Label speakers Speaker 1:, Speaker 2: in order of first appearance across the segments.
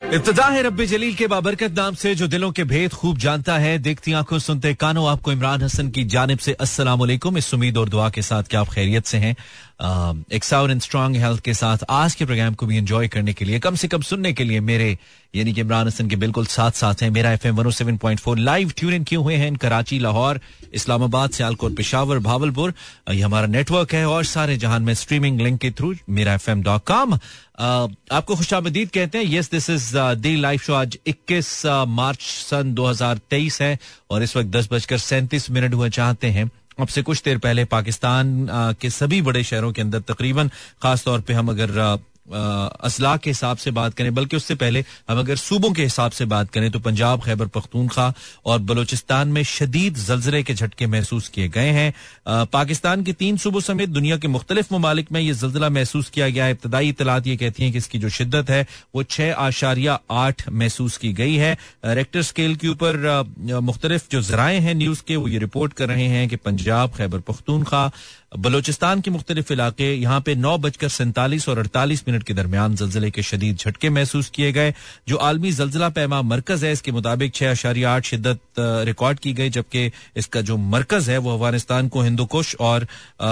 Speaker 1: इब्तिदा है रब्बे जलील के बाबरकत नाम से जो दिलों के भेद खूब जानता है, देखती आंखों सुनते कानों। आपको इमरान हसन की जानिब से अस्सलाम वालेकुम। इस उम्मीद और दुआ के साथ कि आप खैरियत से हैं, एक साउंड एंड स्ट्रांग हेल्थ के साथ आज के प्रोग्राम को भी एंजॉय करने के लिए, कम से कम सुनने के लिए मेरे यानी कि इमरान हसन के बिल्कुल साथ साथ हैं। मेरा FM 107.4 लाइव ट्यून इन किए हुए हैं कराची, लाहौर, इस्लामाबाद, सियालकोट, पेशावर, भावलपुर। ये हमारा नेटवर्क है और सारे जहान में स्ट्रीमिंग लिंक के थ्रू mirafm.com। आपको खुशामदीद कहते हैं। Yes, this is the live show. आज 21 मार्च सन 2023 है और इस वक्त 10:37 हुए चाहते हैं। अब से कुछ देर पहले पाकिस्तान के सभी बड़े शहरों के अंदर तकरीबन, खास तौर पे हम अगर असला के हिसाब से बात करें, बल्कि उससे पहले हम अगर सूबों के हिसाब से बात करें तो पंजाब, खैबर पख्तूनख्वा और बलोचिस्तान में शदीद जलजले के झटके महसूस किए गए हैं। पाकिस्तान के 3 सूबों समेत दुनिया के मुख्तलिफ ममालिक में यह जलजला महसूस किया गया है। इब्तदाई इत्तलात ये कहती हैं कि इसकी जो शिद्दत है वो 6.8 महसूस की गई है। रेक्टर स्केल के ऊपर मुख्तलिफ जो जराए हैं न्यूज के, वो ये रिपोर्ट कर रहे हैं कि पंजाब, खैबर पख्तूनख्वा, बलोचिस्तान के मुख्तलिफ इलाके, यहाँ पे 9:47 और 48 मिनट के दरमियान जलजले के शदीद झटके महसूस किए गए। जो आलमी जलजला पैमा मरकज है, इसके मुताबिक 6.8 शिद्दत रिकॉर्ड की गई, जबकि इसका जो मरकज है वो अफगानिस्तान को हिंदुकुश और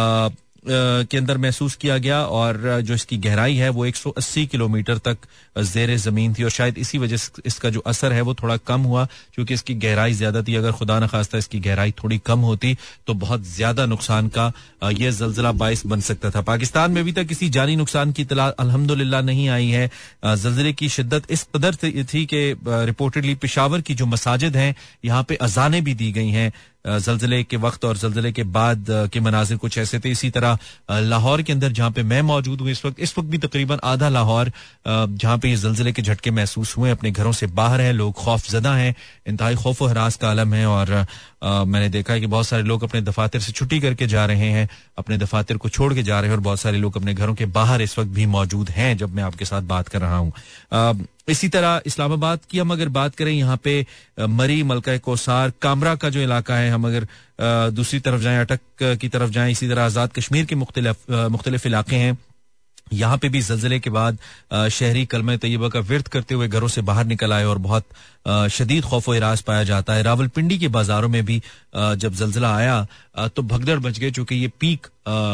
Speaker 1: के अंदर महसूस किया गया और जो इसकी गहराई है वो 180 किलोमीटर तक जेर जमीन थी और शायद इसी वजह से इसका जो असर है वो थोड़ा कम हुआ, क्योंकि इसकी गहराई ज्यादा थी। अगर खुदा न खास्ता इसकी गहराई थोड़ी कम होती तो बहुत ज्यादा नुकसान का यह जलजला बाइस बन सकता था। पाकिस्तान में अभी तक किसी जानी नुकसान की इत्तला अल्हम्दुलिल्लाह नहीं आई है। जलजले की शिद्दत इस कदर थी कि रिपोर्टेडली पेशावर की जो मसाजिद हैं यहाँ पे अजानें भी दी गई हैं। जलजले के वक्त और जलजले के बाद के मनाजिर कुछ ऐसे थे। इसी तरह लाहौर के अंदर जहाँ पे मैं मौजूद हूँ इस वक्त भी तकरीबन आधा लाहौर जहाँ पे ये जलजले के झटके महसूस हुए अपने घरों से बाहर हैं, लोग खौफजदा हैं, इंतहाई खौफ व हरास का आलम है। और मैंने देखा है कि बहुत सारे लोग अपने दफातर से छुट्टी करके जा रहे हैं, अपने दफातर को छोड़ के जा रहे हैं और बहुत सारे लोग अपने घरों के बाहर इस वक्त भी मौजूद हैं जब मैं आपके साथ बात कर रहा हूँ। इसी तरह इस्लामाबाद की हम अगर बात करें, यहाँ पे मरी, मलका कोसार, कामरा का जो इलाका है, हम अगर दूसरी तरफ जाएं, अटक की तरफ जाएं, इसी तरह आजाद कश्मीर के मुख्तलिफ इलाके हैं, यहाँ पे भी जलजले के बाद शहरी कलमा तैयबा का विर्द करते हुए घरों से बाहर निकल आए और बहुत शदीद खौफ व हिरास पाया जाता है। रावलपिंडी के बाजारों में भी जब जलजला आया तो भगदड़ मच गए, चूंकि ये पीक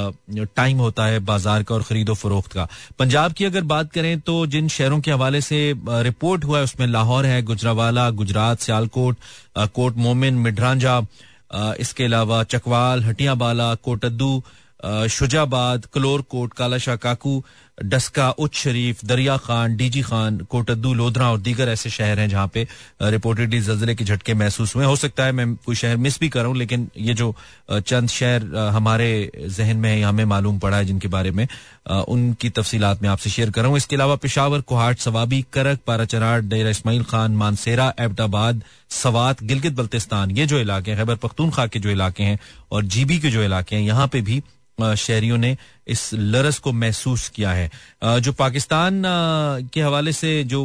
Speaker 1: टाइम होता है बाजार का और खरीदो फरोख्त का। पंजाब की अगर बात करें तो जिन शहरों के हवाले से रिपोर्ट हुआ है उसमें लाहौर है, गुजरावाला, गुजरात, सियालकोट, कोट मोमिन, मिड्रांजा, इसके अलावा चकवाल, हटियाबाला, कोटद्दू, शुजाबाद, कलोरकोट, कालाशाह काकू, डस्का, उच्च शरीफ, दरिया खान, डीजी खान, कोटद्दू, लोधरा और दीगर ऐसे शहर हैं जहां पे रिपोर्टेडली जलजले के झटके महसूस हुए। हो सकता है मैं कोई शहर मिस भी कर रहा हूं, लेकिन ये जो चंद शहर हमारे जहन में है, हमें मालूम पड़ा है जिनके बारे में उनकी तफसीलात मैं आपसे शेयर कर रहा हूं। इसके अलावा पेशावर, कोहाट, सवाबी, करक, पाराचरार, डेरा इस्माइल खान, मानसेरा, एबटाबाद, सवात, गिलगित बल्तिस्तान, ये जो इलाके हैं, खैबर पख्तूनख्वा के जो इलाके हैं और जीबी के जो इलाके हैं, यहाँ पे भी शहरियों ने इस लरस को महसूस किया है। जो पाकिस्तान के हवाले से जो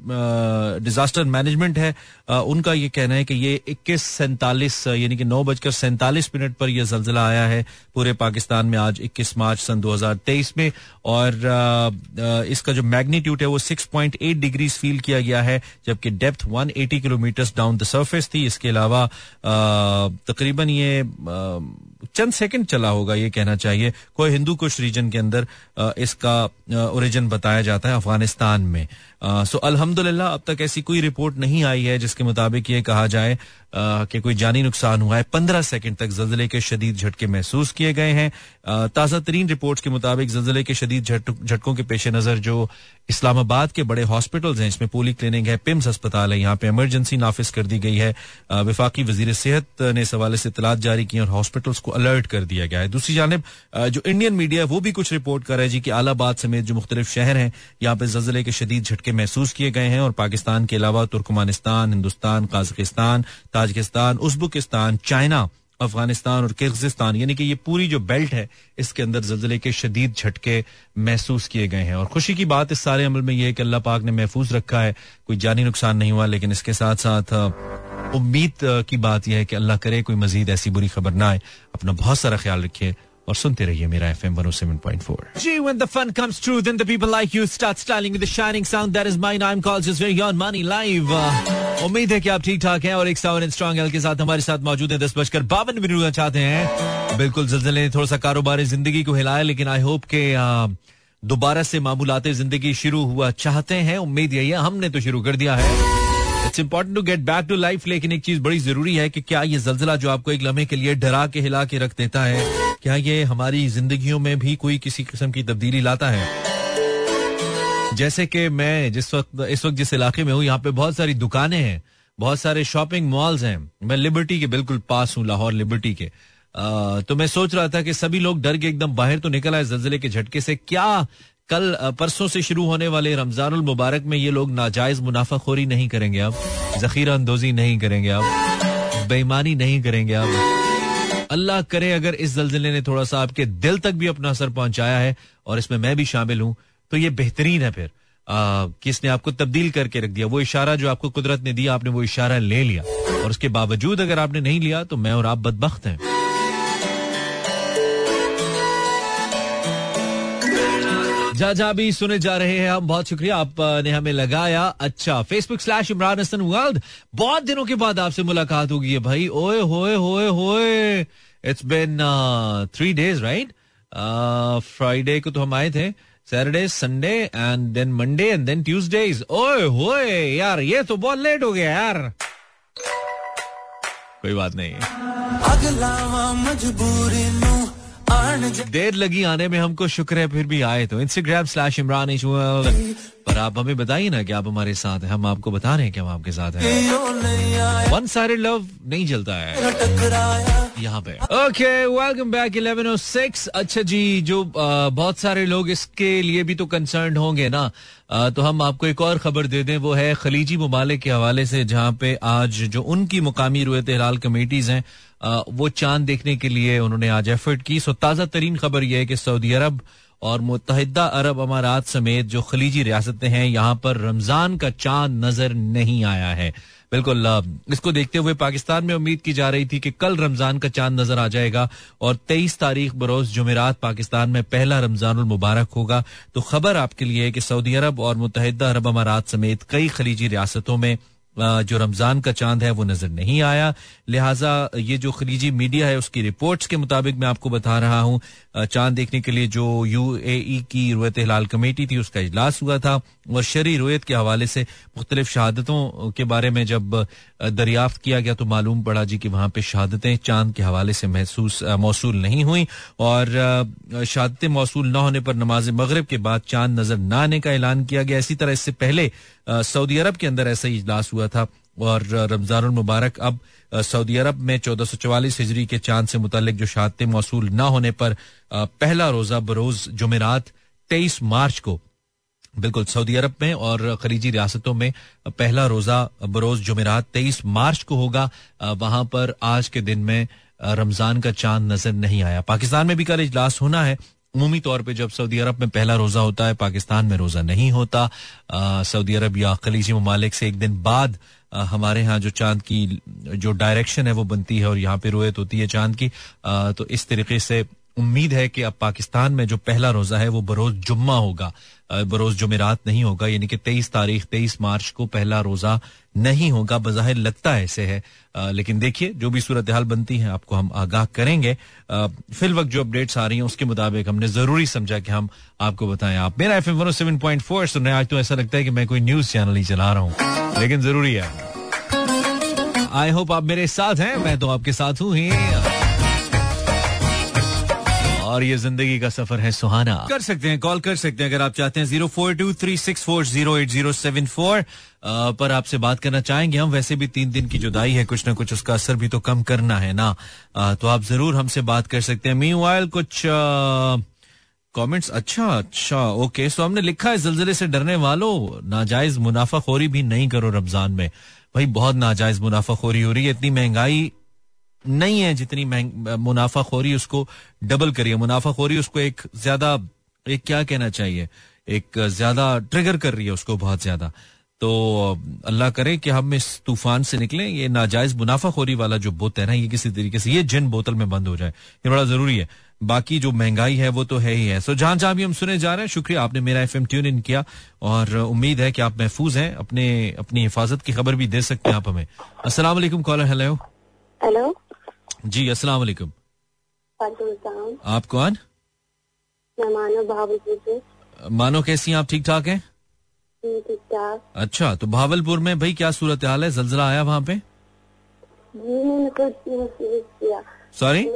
Speaker 1: डिजास्टर मैनेजमेंट है उनका ये कहना है कि ये 21:47 यानी कि 9:47 पर यह जलजला आया है पूरे पाकिस्तान में आज 21 मार्च सन 2023 में और इसका जो मैग्नीट्यूड है वो 6.8 डिग्रीज फील किया गया है, जबकि depth 180 kilometre down the surface थी। इसके अलावा तकरीबन ये चंद सेकंड चला होगा, ये कहना चाहिए। कोई हिंदू कुश रीजन के अंदर इसका ओरिजिन बताया जाता है अफगानिस्तान में। सो अल्हम्दुलिल्लाह अब तक ऐसी कोई रिपोर्ट नहीं आई है जिसके मुताबिक ये कहा जाए कि कोई जानी नुकसान हुआ है। 15 सेकंड तक जलजले के शदीद झटके महसूस किए गए हैं। ताज़ा तरीन रिपोर्ट्स के मुताबिक जलजले के शदीद झटकों के पेश नजर जो इस्लामाबाद के बड़े हॉस्पिटल्स हैं, इसमें पोली क्लिनिक है, पिम्स अस्पताल है, यहाँ पे इमरजेंसी नाफिज कर दी गई है। वफाकी वजीर सेहत ने इस हवाले से इत्तलात जारी की और हॉस्पिटल्स को अलर्ट कर दिया गया है। दूसरी जानिब जो इंडियन मीडिया है वो भी कुछ रिपोर्ट कर रहा है जी कि आलाबाद समेत जो मुख्तलिफ शहर हैं यहाँ पे जलजले के शदीद झटके महसूस किए गए हैं और पाकिस्तान के अलावा Turkmenistan, Hindustan, Kazakhstan, Tajikistan, Uzbekistan, China, Afghanistan और किर्गिस्तान यानी कि ये पूरी जो बेल्ट है इसके अंदर जलजले के शदीद झटके महसूस किए गए हैं। और खुशी की बात इस सारे अमल में यह है कि अल्लाह पाक ने महफूज रखा है, कोई जानी नुकसान नहीं हुआ। लेकिन इसके साथ साथ उम्मीद की बात यह है कि अल्लाह करे कोई मजीद ऐसी बुरी खबर ना आए। अपना बहुत सारा ख्याल रखिए। और सुनते रहिए मेरा FM 107.4. Gee, when the fun comes true, then the people like you start styling with the shining sound that is mine. I'm called just very on money live. उम्मीद है कि आप ठीक ठाक हैं और एक साउंड स्ट्रॉन्ग एल के साथ हमारे साथ मौजूद हैं. 10:52 चाहते हैं. बिल्कुल ज़लज़ले ने थोड़ा सा कारोबारी जिंदगी को हिलाया, लेकिन आई होप के दोबारा से मामूलाते जिंदगी शुरू हुआ चाहते हैं. उम्मीद यही है, हमने तो शुरू कर दिया है. It's important to get back to life, लेकिन एक चीज बड़ी जरूरी है कि क्या ये जल्जला जो आपको एक लम्हे के लिए डरा के हिला के रख देता है, क्या ये हमारी जिंदगियों में भी कोई किसी किस्म की तब्दीली लाता है. जैसे कि मैं इस वक्त जिस इलाके में हूँ, यहाँ पे बहुत सारी दुकानें हैं, बहुत सारे शॉपिंग मॉल्स हैं. मैं लिबर्टी के बिल्कुल पास हूँ, लाहौर लिबर्टी के. तो मैं सोच रहा था कि सभी लोग डर के एकदम बाहर तो निकल आए जल्जले के झटके से. क्या कल परसों से शुरू होने वाले रमजानुल मुबारक में ये लोग नाजायज मुनाफाखोरी नहीं करेंगे, अब जखीरा अंदोजी नहीं करेंगे, अब बेईमानी नहीं करेंगे. अब अल्लाह करे अगर इस जल्जले ने थोड़ा सा आपके दिल तक भी अपना असर पहुंचाया है, और इसमें मैं भी शामिल हूं, तो ये बेहतरीन है फिर कि इसने आपको तब्दील करके रख दिया. वो इशारा जो आपको कुदरत ने दिया, आपने वो इशारा ले लिया, और उसके बावजूद अगर आपने नहीं लिया तो मैं और आप बदबख्त हैं. जा भी सुने जा रहे हैं हम. बहुत शुक्रिया आपने हमें लगाया. अच्छा, Facebook/इमरान हसन वर्ल्ड. बहुत दिनों के बाद आपसे मुलाकात होगी है भाई. ओए होए होए होए, it's been 3 days right. Friday को तो हम आए थे, Saturday, Sunday and then Monday and then Tuesdays. ओए होए यार, ये तो बहुत लेट हो गया यार. कोई बात नहीं, देर लगी आने में, हमको शुक्र है फिर भी आए. तो Instagram/इमरान वर्ल्ड पर आप हमें बताइए ना कि आप हमारे साथ हैं. हम आपको बता रहे हैं कि हम आपके साथ हैं. वन साइडेड लव नहीं चलता है यहाँ पे. Okay, welcome back. 11:06. अच्छा जी, जो बहुत सारे लोग इसके लिए भी तो कंसर्न होंगे ना, तो हम आपको एक और खबर दे दें. वो है खलीजी ममालिक के हवाले से, जहाँ पे आज जो उनकी मुकामी रुयत हिलाल कमेटीज हैं, वो चांद देखने के लिए उन्होंने आज एफर्ट की. सो ताज़ा तरीन खबर यह है कि सऊदी अरब और मुत्तहिदा अरब अमारात समेत जो खलीजी रियासतें हैं, यहाँ पर रमजान का चांद नजर नहीं आया है. बिल्कुल इसको देखते हुए पाकिस्तान में उम्मीद की जा रही थी कि कल रमजान का चांद नजर आ जाएगा और 23 तारीख बरोज जुमेरात पाकिस्तान में पहला रमजानुल मुबारक होगा. तो खबर आपके लिए है कि सऊदी अरब और मुत्तहिदा अरब अमारात समेत कई खलीजी रियासतों में जो रमजान का चांद है वो नजर नहीं आया. लिहाजा ये जो खलीजी मीडिया है उसकी रिपोर्ट्स के मुताबिक मैं आपको बता रहा हूँ, चांद देखने के लिए जो UAE की रुयत हिलाल कमेटी थी उसका इजलास हुआ था, और शरई रुयत के हवाले से मुख्तलिफ शहादतों के बारे में जब दरियाफ्त किया गया तो मालूम पड़ा जी कि वहाँ पे शहादतें चांद के हवाले से मौसूल नहीं हुई, और शहादतें मौसूल न होने पर नमाज मगरिब के बाद चांद नजर न आने का ऐलान किया गया. इसी तरह इससे पहले सऊदी अरब के अंदर ऐसा ही इजलास हुआ था, और रमजानुल मुबारक अब सऊदी अरब में 1444 हिजरी के चांद से मुतालिक जो शहादतें मौसूल न होने पर पहला रोजा बरोज जुमेरात 23 मार्च को, बिल्कुल सऊदी अरब में और खलीजी रियासतों में पहला रोजा बरोज जुमेरात 23 मार्च को होगा. वहां पर आज के दिन में रमजान का चांद नजर नहीं आया. पाकिस्तान में भी कल इजलास होना है. उमूमी तौर पे जब सऊदी अरब में पहला रोजा होता है, पाकिस्तान में रोजा नहीं होता. सऊदी अरब या खलीजी ममालिक से एक दिन बाद हमारे यहाँ जो चांद की जो डायरेक्शन है वो बनती है और यहाँ पे रुयत होती है चांद की. तो इस तरीके से उम्मीद है कि अब पाकिस्तान में जो पहला रोजा है वो बरोज जुम्मा होगा, बरोज जुमेरात नहीं होगा, यानी कि 23 मार्च को पहला रोजा नहीं होगा. बज़ाहिर लगता है ऐसे है, लेकिन देखिए जो भी सूरत हाल बनती है आपको हम आगाह करेंगे. फिल वक्त जो अपडेट्स आ रही हैं उसके मुताबिक हमने जरूरी समझा कि हम आपको बताएं. आप मेरा FM 107.4 सुन रहे हैं. आज तो ऐसा लगता है कि मैं कोई न्यूज चैनल ही चला रहा हूँ, लेकिन जरूरी है. आई होप आप मेरे साथ हैं, मैं तो आपके साथ हूँ ही, और ये जिंदगी का सफर है सुहाना. कर सकते हैं, कॉल कर सकते हैं अगर आप चाहते हैं. 0423640807 पर आपसे बात करना चाहेंगे हम. वैसे भी 3 दिन की जुदाई है, कुछ ना कुछ उसका असर भी तो कम करना है ना. तो आप जरूर हमसे बात कर सकते हैं. मीनवाइल कुछ कमेंट्स. अच्छा ओके. सो हमने लिखा है, जल्जले से डरने वालों नाजायज मुनाफाखोरी भी नहीं करो रमजान में. भाई बहुत नाजायज मुनाफाखोरी हो रही है. इतनी महंगाई नहीं है जितनी मुनाफाखोरी, उसको डबल करिए. मुनाफाखोरी उसको एक क्या कहना चाहिए, एक ज्यादा ट्रिगर कर रही है उसको, बहुत ज्यादा. तो अल्लाह करे कि हम इस तूफान से निकलें. ये नाजायज मुनाफाखोरी वाला जो बुत है ना, ये किसी तरीके से ये जिन बोतल में बंद हो जाए, ये बड़ा जरूरी है. बाकी जो महंगाई है वो तो है ही है. सो जहां जहां भी हम सुने जा रहे हैं, शुक्रिया आपने मेरा एफएम ट्यून इन किया और उम्मीद है कि आप महफूज हैं. अपनी हिफाजत की खबर भी दे सकते हैं आप हमें. अस्सलाम वालेकुम कॉलर. हेलो.
Speaker 2: हेलो
Speaker 1: जी अस्सलाम वालेकुम. आप कौन?
Speaker 2: मैं मानो भावलपुर से.
Speaker 1: मानो कैसी हैं आप? ठीक ठाक हैं?
Speaker 2: ठीक ठाक.
Speaker 1: अच्छा, तो भावलपुर में भाई क्या सूरत हाल है? जलजला आया वहाँ पे?
Speaker 2: जी मैंने किया.
Speaker 1: सॉरी,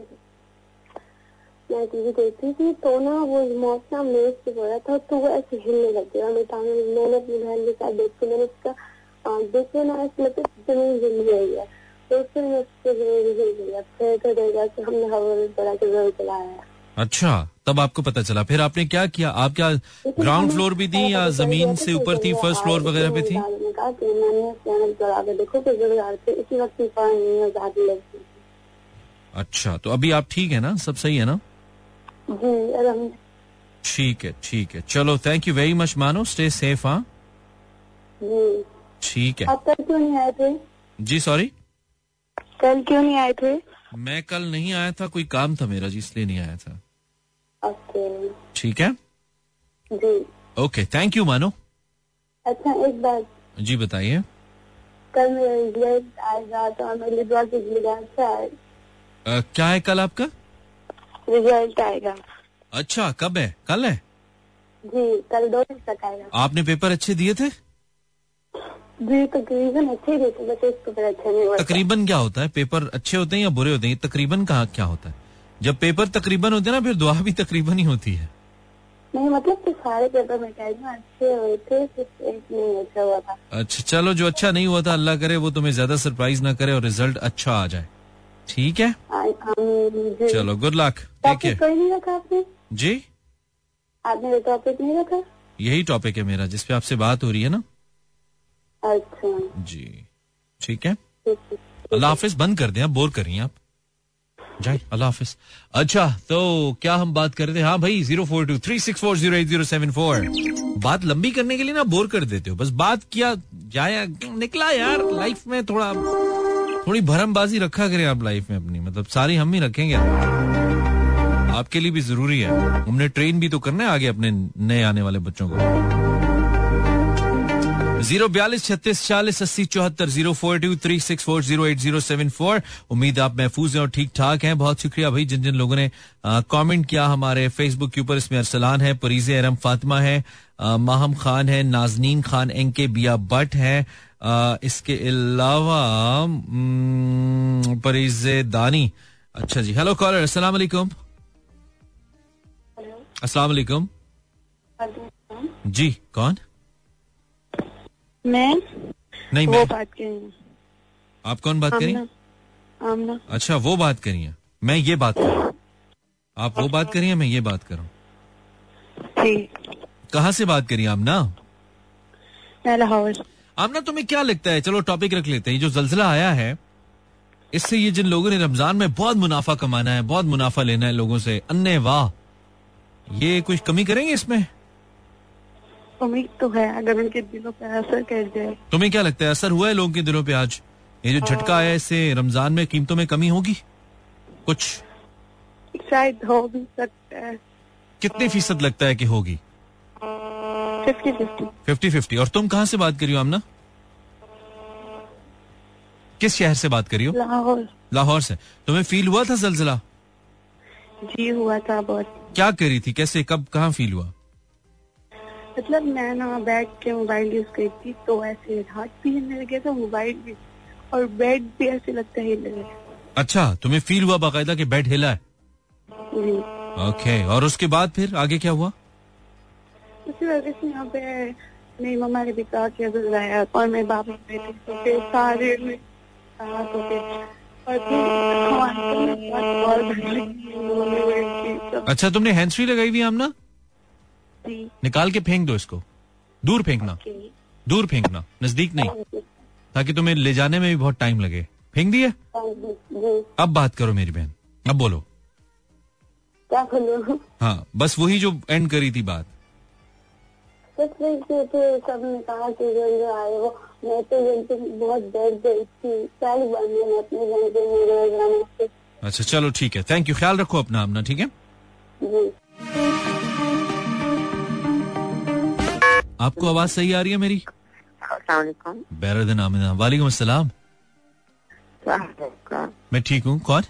Speaker 2: मैं टीवी देखती थी तो ना वो मौसम मेज से हो रहा था तो वो ऐसे हिलने लग गया. मैंने अपनी बहन के साथ देखी, मैंने उसका देखे ना ऐसे लगता जमीन हिल गई है. तो फिर मैं उससे हिल गया. फिर तो देखा कि हमने हवा में बड़ा जरूर चलाया.
Speaker 1: अच्छा, तब आपको पता चला. फिर आपने क्या किया? आप क्या ग्राउंड फ्लोर भी थी या जमीन से ऊपर थी, फर्स्ट फ्लोर वगैरह पे थी? अच्छा, तो अभी आप ठीक है ना? सब सही है ना? ठीक है, ठीक है. चलो, thank you very much Mano. Stay safe. हाँ ठीक है.
Speaker 2: आप कल क्यों नहीं आए थे?
Speaker 1: जी सॉरी,
Speaker 2: कल क्यों नहीं आए थे?
Speaker 1: मैं कल नहीं आया था, कोई काम था मेरा जी, इसलिए नहीं आया था.
Speaker 2: ओके,
Speaker 1: ठीक है
Speaker 2: जी.
Speaker 1: ओके, थैंक यू मानो.
Speaker 2: अच्छा एक बात.
Speaker 1: जी बताइए.
Speaker 2: कल मेरा रिजल्ट आएगा तो मेरे द्वारा कीजिएगा. अच्छा
Speaker 1: क्या है कल आपका
Speaker 2: रिजल्ट आएगा?
Speaker 1: अच्छा, कब है? कल है
Speaker 2: जी, कल 2 बजे तक आएगा.
Speaker 1: आपने पेपर अच्छे दिए थे?
Speaker 2: जी तकरीबन अच्छे ही देते, बस एक पेपर अच्छा नहीं हुआ.
Speaker 1: तकरीबन क्या होता है? पेपर अच्छे होते हैं या बुरे होते हैं? तकरीबन कहाँ क्या होता है? जब पेपर तकरीबन होते हैं ना, फिर दुआ भी तकरीबन ही होती है.
Speaker 2: नहीं मतलब तो सारे पेपर में अच्छे हुए थे, सिर्फ एक नहीं अच्छा हुआ था.
Speaker 1: अच्छा चलो, जो अच्छा नहीं हुआ था अल्लाह करे वो तुम्हें ज्यादा सरप्राइज ना करे और रिजल्ट अच्छा आ जाए. ठीक है, चलो गुड लक. Take care.
Speaker 2: कोई नहीं रखा आपने?
Speaker 1: जी,
Speaker 2: आपने टॉपिक नहीं रखा?
Speaker 1: यही टॉपिक है मेरा जिसपे आपसे बात हो रही है ना.
Speaker 2: अच्छा
Speaker 1: जी ठीक है. अल्लाह हाफिज. बंद कर दें, आप बोर कर रही हैं आप. जाए, अल्लाह हाफिज. अच्छा, तो क्या हम बात कर रहे थे? हाँ भाई, 0423640807. बात लंबी करने के लिए ना बोर कर देते हो. बस बात किया जाया निकला यार. लाइफ में थोड़ी भरमबाजी रखा करें आप लाइफ में अपनी. मतलब सारी हम ही रखेंगे, आपके लिए भी जरूरी है. हमने ट्रेन भी तो करना है आगे अपने नए आने वाले बच्चों को. 042-36-40-80-74 042-3640-8074. उम्मीद आप महफूज हैं और ठीक ठाक हैं. बहुत शुक्रिया भाई जिन जिन लोगों ने कमेंट किया हमारे फेसबुक के ऊपर. इसमें अरसलान है, परीज़े अरम फातिमा है, माहम खान है, नाजनीन खान, एनके बिया भट्ट है, इसके अलावा परीज़े दानी. अच्छा जी, हेलो कॉलर. अस्सलाम वालेकुम. अस्सलाम वालेकुम. जी कौन?
Speaker 2: मैं
Speaker 1: नहीं,
Speaker 2: वो
Speaker 1: मैं
Speaker 2: बात कर रही हूँ.
Speaker 1: आप कौन बात करी?
Speaker 2: आमना.
Speaker 1: अच्छा, वो बात करी है, मैं ये बात कर रहा हूँ. आप वो बात करी है, मैं ये बात कर रहा हूँ. कहाँ से बात करी आमना?
Speaker 2: मैं लाहौर.
Speaker 1: आमना, तुम्हें क्या लगता है? चलो टॉपिक रख लेते हैं. जो जल्जला आया है इससे ये जिन लोगों ने रमजान में बहुत मुनाफा कमाना है, बहुत मुनाफा लेना है लोगों से, अन्ने वाह, ये कुछ कमी करेंगे इसमें?
Speaker 2: उम्मीद तो है अगर उनके दिलों पे असर कर जाए. तुम्हें
Speaker 1: क्या लगता है असर हुआ है लोगों के दिलों पे आज? ये जो झटका आया इससे रमजान में कीमतों में कमी होगी कुछ?
Speaker 2: शायद हो भी सकता है.
Speaker 1: कितने फीसद लगता है कि होगी?
Speaker 2: 50-50.
Speaker 1: 50-50. और तुम कहाँ से बात करी हो आमना? किस शहर से बात करी हो?
Speaker 2: लाहौर.
Speaker 1: लाहौर से. तुम्हें फील हुआ था जल्जला?
Speaker 2: जी हुआ था बहुत.
Speaker 1: क्या करी थी, कैसे, कब, कहाँ फील हुआ?
Speaker 2: मतलब मैं ना बैठ के मोबाइल यूज करी थी तो ऐसे हाथ भी हिलने लगे था, मोबाइल भी, और बेड भी ऐसे लगता है हिल रहा है. अच्छा,
Speaker 1: तुम्हें फील हुआ बाकायदा कि बेड हिला है?
Speaker 2: जी.
Speaker 1: ओके, और उसके बाद फिर आगे क्या हुआ?
Speaker 2: उसके बाद यहाँ पे मेरी मम्मा ने भी कहा कि गुजराया और मेरे बाबा पे थे तो फिर सारे में कहा तो फिर और फिर.
Speaker 1: अच्छा, तुमने हैंड्स फ्री लगाई हुई आमना? निकाल के फेंक दो इसको. दूर फेंकना, दूर फेंकना, नजदीक नहीं, ताकि तुम्हें ले जाने में भी बहुत टाइम लगे. फेंक दिए? अब बात करो मेरी बहन, अब बोलो.
Speaker 2: क्या बोलूं?
Speaker 1: हाँ, बस वही जो एंड करी थी बात.
Speaker 2: सबने कहा कि जो आए वो, मैं तो बहुत डर गई थी. पहली बार मैंने अपने घर पे
Speaker 1: अच्छा चलो ठीक है, थैंक यू, ख्याल रखो अपना अपना, ठीक है
Speaker 2: जी।
Speaker 1: आपको आवाज सही आ रही है मेरी?
Speaker 2: अस्सलाम वालेकुम।
Speaker 1: Better than Amina. वालेकुम अस्सलाम। मैं ठीक हूँ, कौन?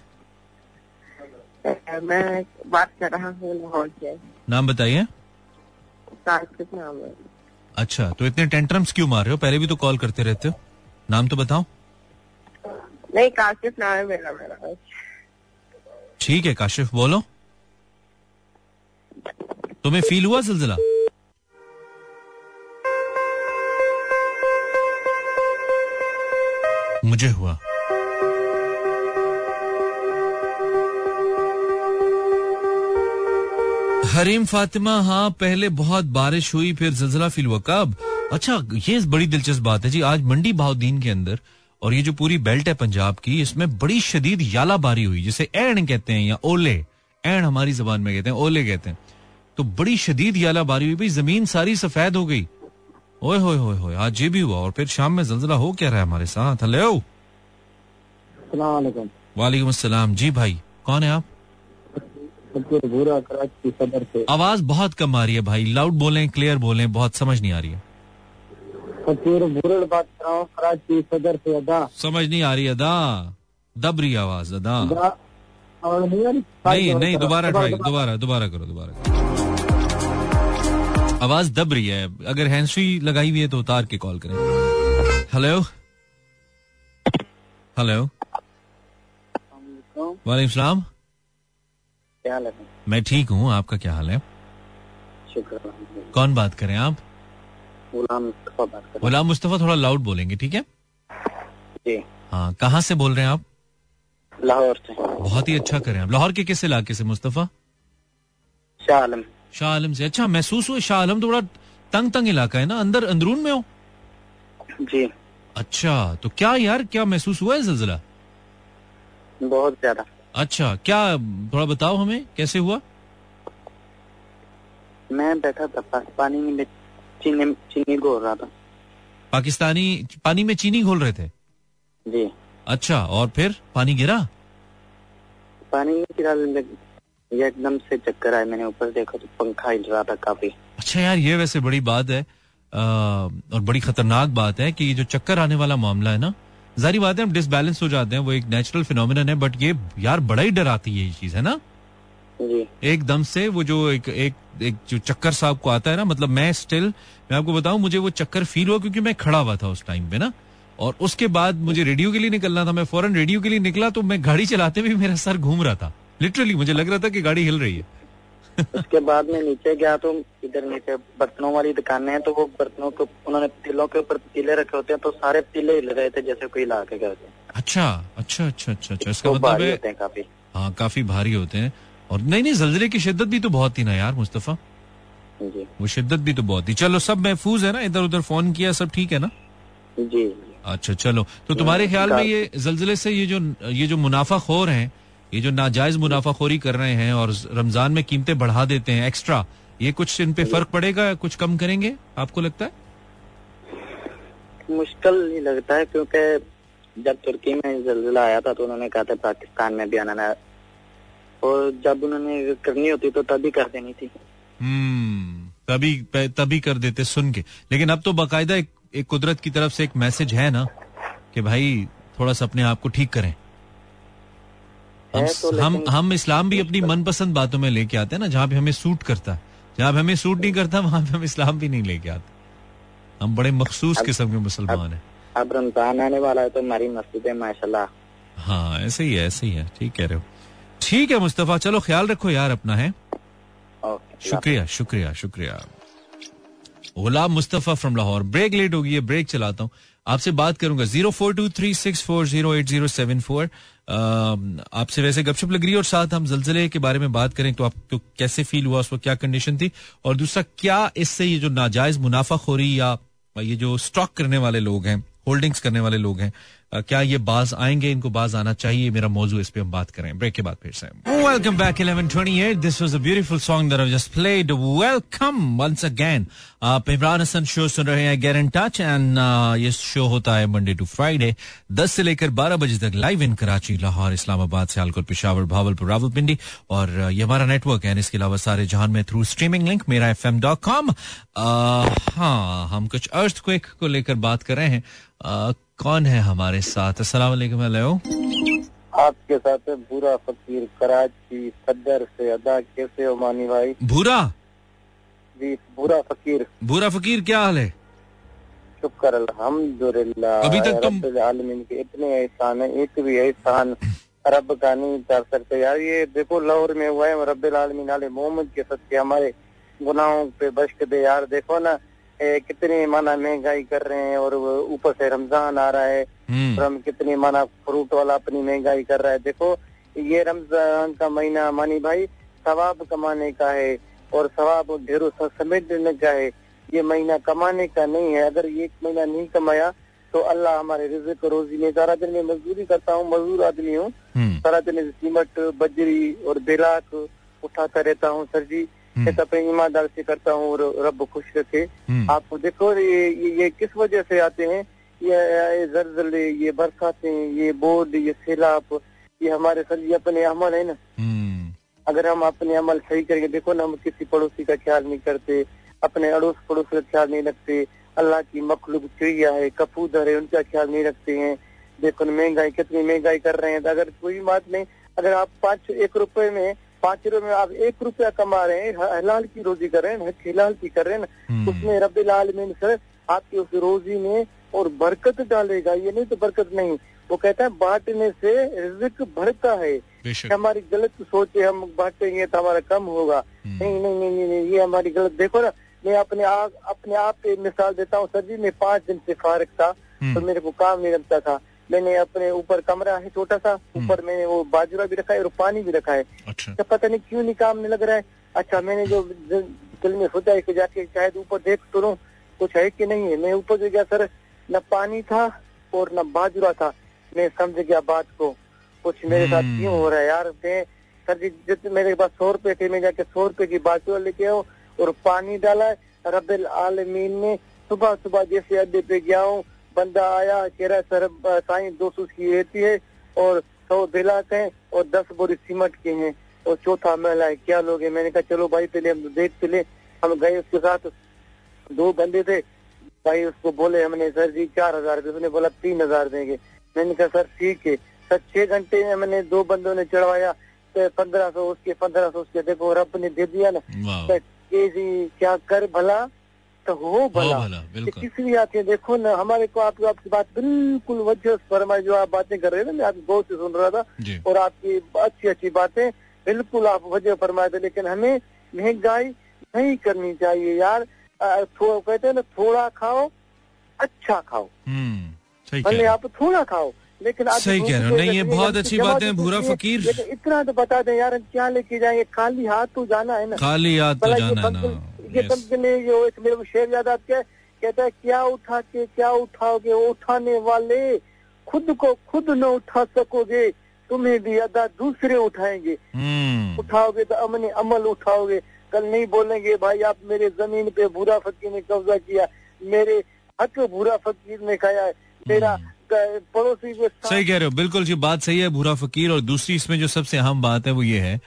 Speaker 2: मैं बात कर रहा हूँ लाहौर से।
Speaker 1: नाम बताइए।
Speaker 2: काशिफ नाम है।
Speaker 1: अच्छा, तो इतने टेंट्रम्स क्यों मार रहे हो? पहले भी तो कॉल करते रहते हो, नाम तो बताओ।
Speaker 2: नहीं, काशिफ नाम है मेरा।
Speaker 1: ठीक है काशिफ, बोलो। तुम्हें फील हुआ ज़िलज़िला? मुझे हुआ। हरीम फातिमा, हाँ पहले बहुत बारिश हुई फिर ज़िलज़िला फील हुआ। कब? अच्छा, ये बड़ी दिलचस्प बात है जी। आज मंडी बहाउद्दीन के अंदर और ये जो पूरी बेल्ट है पंजाब की, इसमें बड़ी शदीद यालाबारी हुई, जिसे ऐन कहते हैं या ओले, ऐन हमारी जबान में कहते हैं, ओले कहते हैं। तो बड़ी शदीद यालाबारी हुई भाई, जमीन सारी सफेद हो गई। ओए होए होए होए, आज ये भी हुआ और फिर शाम में ज़िलज़िला हो क्या रहा है हमारे साथ। हेलो,
Speaker 3: अस्सलाम वालेकुम।
Speaker 1: वालेकुम अस्सलाम। जी भाई, कौन है आप?
Speaker 3: भूरा, कराची सदर से।
Speaker 1: आवाज बहुत कम आ रही है भाई, लाउड बोलें, क्लियर बोलें, बहुत समझ नहीं आ रही है।
Speaker 3: भूरा बात कर रहा हूँ, कराची सदर से। अदा
Speaker 1: समझ नहीं आ रही, अदा दब रही आवाज, अदा
Speaker 3: और
Speaker 1: नहीं नहीं, दोबारा ट्राई, दोबारा करो। आवाज दब रही है, अगर हैंड्सफ्री लगाई हुई है तो उतार के कॉल करें। हेलो हेलो, वालेकुम सलाम।
Speaker 3: क्या हाल है?
Speaker 1: मैं ठीक हूँ, आपका क्या हाल है?
Speaker 3: शुक्र।
Speaker 1: कौन बात करें आप?
Speaker 3: गुलाम मुस्तफा बात कर रहा हूं।
Speaker 1: गुलाम मुस्तफा, थोड़ा लाउड बोलेंगे, ठीक है?
Speaker 3: जी।
Speaker 1: हाँ, कहाँ से बोल रहे हैं आप?
Speaker 3: लाहौर से।
Speaker 1: बहुत ही अच्छा करें आप। लाहौर के किस इलाके से मुस्तफा?
Speaker 3: शाह आलम।
Speaker 1: शाह आलम से। अच्छा, महसूस हुआ शाह आलम थोड़ा तंग इलाका है ना, अंदरून में हो?
Speaker 3: जी।
Speaker 1: अच्छा, तो क्या यार, क्या महसूस हुआ है ज़िलज़िला?
Speaker 3: बहुत ज्यादा। अच्छा,
Speaker 1: क्या थोड़ा बताओ हमें, कैसे हुआ?
Speaker 3: मैं बैठा था पानी में, चीनी घोल रहा था।
Speaker 1: पाकिस्तानी पानी में चीनी घोल रहे थे?
Speaker 3: जी।
Speaker 1: अच्छा, और फिर पानी गिरा?
Speaker 3: पानी में गिरा, ये एकदम से चक्कर आए। मैंने ऊपर देखा तो पंखा हिल रहा था काफी।
Speaker 1: अच्छा यार, ये वैसे बड़ी बात है और बड़ी खतरनाक बात है कि ये जो चक्कर आने वाला मामला है ना, जारी बात है हम डिसबैलेंस हो जाते हैं, वो एक नेचुरल फिनोमिनन है, बट ये यार बड़ा ही डराती है ये चीज, है ना?
Speaker 3: जी।
Speaker 1: एकदम से वो जो एक जो चक्कर साहब को आता है ना, मतलब मैं आपको बताऊं, मुझे वो चक्कर फील हुआ क्योंकि मैं खड़ा हुआ था उस टाइम पे ना, और उसके बाद मुझे रेडियो के लिए निकलना था। मैं फौरन रेडियो के लिए निकला तो मैं गाड़ी चलाते हुए मेरा सर घूम रहा था, लिटरली मुझे लग रहा था कि गाड़ी हिल रही है।
Speaker 3: उसके बाद में नीचे गया तो इधर नीचे बर्तनों वाली दुकानें हैं, तो वो बर्तनों को उन्होंने पतीलों के ऊपर पतीले रखे होते हैं, तो सारे पतीले हिल रहे थे जैसे कोई ला के गए थे।
Speaker 1: अच्छा, इसका
Speaker 3: तो
Speaker 1: मतलब
Speaker 3: भारी
Speaker 1: है
Speaker 3: होते हैं काफी।
Speaker 1: हाँ, काफी भारी होते हैं। और नहीं, ज़लज़ले की शिद्दत भी तो बहुत थी ना यार मुस्तफा,
Speaker 3: जी।
Speaker 1: वो शिद्दत भी तो बहुत थी। चलो, सब महफूज है ना? इधर उधर फोन किया, सब ठीक है ना?
Speaker 3: जी।
Speaker 1: अच्छा चलो, तो तुम्हारे ख्याल में ये ज़लज़ले से ये जो मुनाफाखोर हैं, ये जो नाजायज मुनाफाखोरी कर रहे हैं और रमजान में कीमतें बढ़ा देते हैं एक्स्ट्रा, ये कुछ इन पे फर्क पड़ेगा, कुछ कम करेंगे आपको लगता है?
Speaker 3: मुश्किल ही लगता है, क्योंकि जब तुर्की में ज़लज़ला आया था तो उन्होंने कहा था पाकिस्तान में भी आना है, और जब उन्होंने करनी होती तो तभी कर देनी थी।
Speaker 1: तभी कर देते सुन के। लेकिन अब तो बाकायदा एक कुदरत की तरफ से एक मैसेज है ना कि भाई थोड़ा सा अपने आप को ठीक करें। हम इस्लाम भी अपनी मनपसंद बातों में लेके आते हैं ना, जहाँ पे हमें सूट करता है। जहाँ पे हमें सूट नहीं करता वहां पे हम इस्लाम भी नहीं लेके आते। हम बड़े मखसूस किस्म के मुसलमान हैं।
Speaker 3: अब रमजान आने वाला है तो हमारी मस्जिदें माशाल्लाह।
Speaker 1: हाँ, ऐसे ही है, ठीक कह रहे हो। ठीक है मुस्तफा, चलो ख्याल रखो यार अपना, है। शुक्रिया। Ghulam Mustafa from Lahore. Break late हो गई है, ब्रेक चलाता हूँ, आपसे बात करूंगा 0423640807 आपसे वैसे गपशप लग रही है, और साथ हम ज़लज़ले के बारे में बात करें तो आपको कैसे फील हुआ, उस वक्त क्या कंडीशन थी, और दूसरा क्या इससे ये जो नाजायज मुनाफाखोरी या ये जो स्टॉक करने वाले लोग हैं, होल्डिंग्स करने वाले लोग हैं, क्या ये बाज आएंगे, इनको बाज आना चाहिए, मेरा मौजू, इस पे हम बात करें ब्रेक के बाद फिर से. Welcome back 11:28. This was a beautiful song that I just played. Welcome once again. आप इमरान हसन शो सुन रहे हैं, गेट इन टच. एंड ये शो होता है मंडे टू फ्राइडे 10 से लेकर 12 बजे तक लाइव इन कराची, लाहौर, इस्लामाबाद, सियालकोट, पेशावर, भावलपुर, रावलपिंडी. और ये हमारा नेटवर्क है. इसके अलावा सारे जहान में थ्रू स्ट्रीमिंग लिंक mirafm.com. हाँ, हम कुछ अर्थक्वेक को लेकर बात कर रहे हैं. कौन है हमारे साथ? अस्सलाम वालेकुम. हेलो,
Speaker 3: आपके साथ है भूरा फकीर, कराची सदर से अदा. कैसे हो मानी भाई?
Speaker 1: भूरा
Speaker 3: जी, भूरा फकीर.
Speaker 1: भूरा फकीर, क्या हाल है?
Speaker 3: शुक्र अल्हम्दुलिल्लाह.
Speaker 1: अभी तक तुम
Speaker 3: रब्बिल आलमीन के इतने एहसान है, एक भी एहसान रब का नहीं कर सकते यार. ये देखो लाहौर में हुआ है, रब्बिल आलमीन आले मोहम्मद के सदके हमारे गुनाहों पे बख्श दे यार. देखो ना कितनी माना महंगाई कर रहे हैं, और ऊपर से रमजान आ रहा है, और हम कितनी माना फ्रूट वाला अपनी महंगाई कर रहा है. देखो ये रमजान का महीना मानी भाई सवाब कमाने का है, और सवाब ढेरों समेटने का है. ये महीना कमाने का नहीं है. अगर ये एक महीना नहीं कमाया तो अल्लाह हमारे रिज़्क़ रोजी में. सारा दिन मैं मजदूरी करता हूँ, मजदूर आदमी हूँ. सारा दिन सीमेंट, बजरी और बेलाक उठाता रहता हूँ सर जी. अपने ईमानदार से करता हूँ, और रब खुश रखे. आपको देखो ये किस वजह से आते हैं, ये जलजले, ये बरसातें, ये बोर्ड, ये सैलाब, ये हमारे सर जी अपने अमल है ना. अगर हम अपने अमल सही करेंगे, देखो ना हम किसी पड़ोसी का ख्याल नहीं करते, अपने अड़ोस पड़ोस का ख्याल नहीं रखते. अल्लाह की मखलूक चिड़िया है, कबूतर है, उनका ख्याल नहीं रखते हैं. देखो महंगाई, कितनी महंगाई कर रहे हैं. अगर कोई बात नहीं, अगर आप 1 रुपए में 5 रुपए में आप 1 रुपया कमा रहे हैं, हलाल की रोजी कर रहे हैं, हिलाल की कर रहे हैं ना, उसमें रब्बिल आलमीन सर आपकी उस रोजी में और बरकत डालेगा. ये नहीं तो बरकत नहीं. वो कहता है बांटने से रिज़्क़ बढ़ता है. हमारी गलत सोच है, हम बांटेंगे तो हमारा कम होगा. नहीं नहीं नहीं नहीं, नहीं, ये हमारी गलत. देखो ना, मैं अपने आप पे मिसाल देता हूँ सर जी. मैं 5 दिन से फारिग था, तो मेरे को काम नहीं लगता था. मैंने अपने ऊपर कमरा है छोटा सा, ऊपर मैंने वो बाजरा भी रखा है और पानी भी रखा है. अच्छा. तो पता नहीं क्यों नहीं काम नहीं लग रहा है. अच्छा, मैंने जो दिल में सोचा है कि जाके शायद ऊपर देख तो लूं कुछ है कि नहीं है. मैं ऊपर जो गया सर, न पानी था और न बाजरा था. मैं समझ गया बात को, कुछ मेरे साथ क्यों हो रहा है यार. मैं सर जी जितने मेरे पास 100 रुपए थे, मैं जाके 100 रुपए की बाजरा लेके आओ और पानी डाला है. रब्बिल आलमीन ने सुबह सुबह जैसे अड्डे पे गया हूँ, बंदा आया, कह रहा सर साईं 200 की रहती है, और 100 बेलाक है, और 10 बोरी सीमेंट के हैं, और चौथा महला है, क्या लोगे. मैंने कहा चलो भाई पहले हम देखते ले. हम गए, उसके साथ 2 बंदे थे भाई. उसको बोले हमने सर जी 4000 रुपये. उसने बोला 3000 देंगे. मैंने कहा सर ठीक है. सर 6 घंटे में मैंने 2 बंदों ने चढ़वाया, 1500 उसके 1500 उसके. देखो रब ने दे दिया ना. क्या कर भला तो हो भला. किसी भी आते हैं. देखो ना हमारे को आपकी बात बिल्कुल वजह फरमाई, जो आप बातें कर रहे हैं ना, मैं आपकी गौर से सुन रहा था, और आपकी अच्छी अच्छी बातें बिल्कुल आप वजह फरमाए थे. लेकिन हमें महंगाई नहीं करनी चाहिए यार. कहते हैं ना, थोड़ा खाओ अच्छा खाओ. भले आप थोड़ा खाओ, लेकिन आप
Speaker 1: सही कह रहे हो. नहीं, ये बहुत अच्छी बात है भूरा फकीर.
Speaker 3: लेकिन इतना तो बता दें यार, क्या लेके जाएंगे. खाली हाथ तो जाना है ना.
Speaker 1: खाली हाथ तो जाना है ना.
Speaker 3: ये जो एक मेरे को शेर याद आता है, कहता है क्या उठा के क्या उठाओगे, उठाने वाले खुद को खुद न उठा सकोगे, तुम्हें भी अदा दूसरे उठाएंगे. उठाओगे तो अपने अमल उठाओगे. कल नहीं बोलेंगे भाई आप मेरे जमीन पे भूरा फकीर ने कब्जा किया, मेरे हक भूरा फकीर ने खाया है, मेरा पड़ोसी को.
Speaker 1: सही कह रहे हो, बिल्कुल जी, बात सही है भूरा फकीर. और दूसरी इसमें जो सबसे अहम बात है वो ये है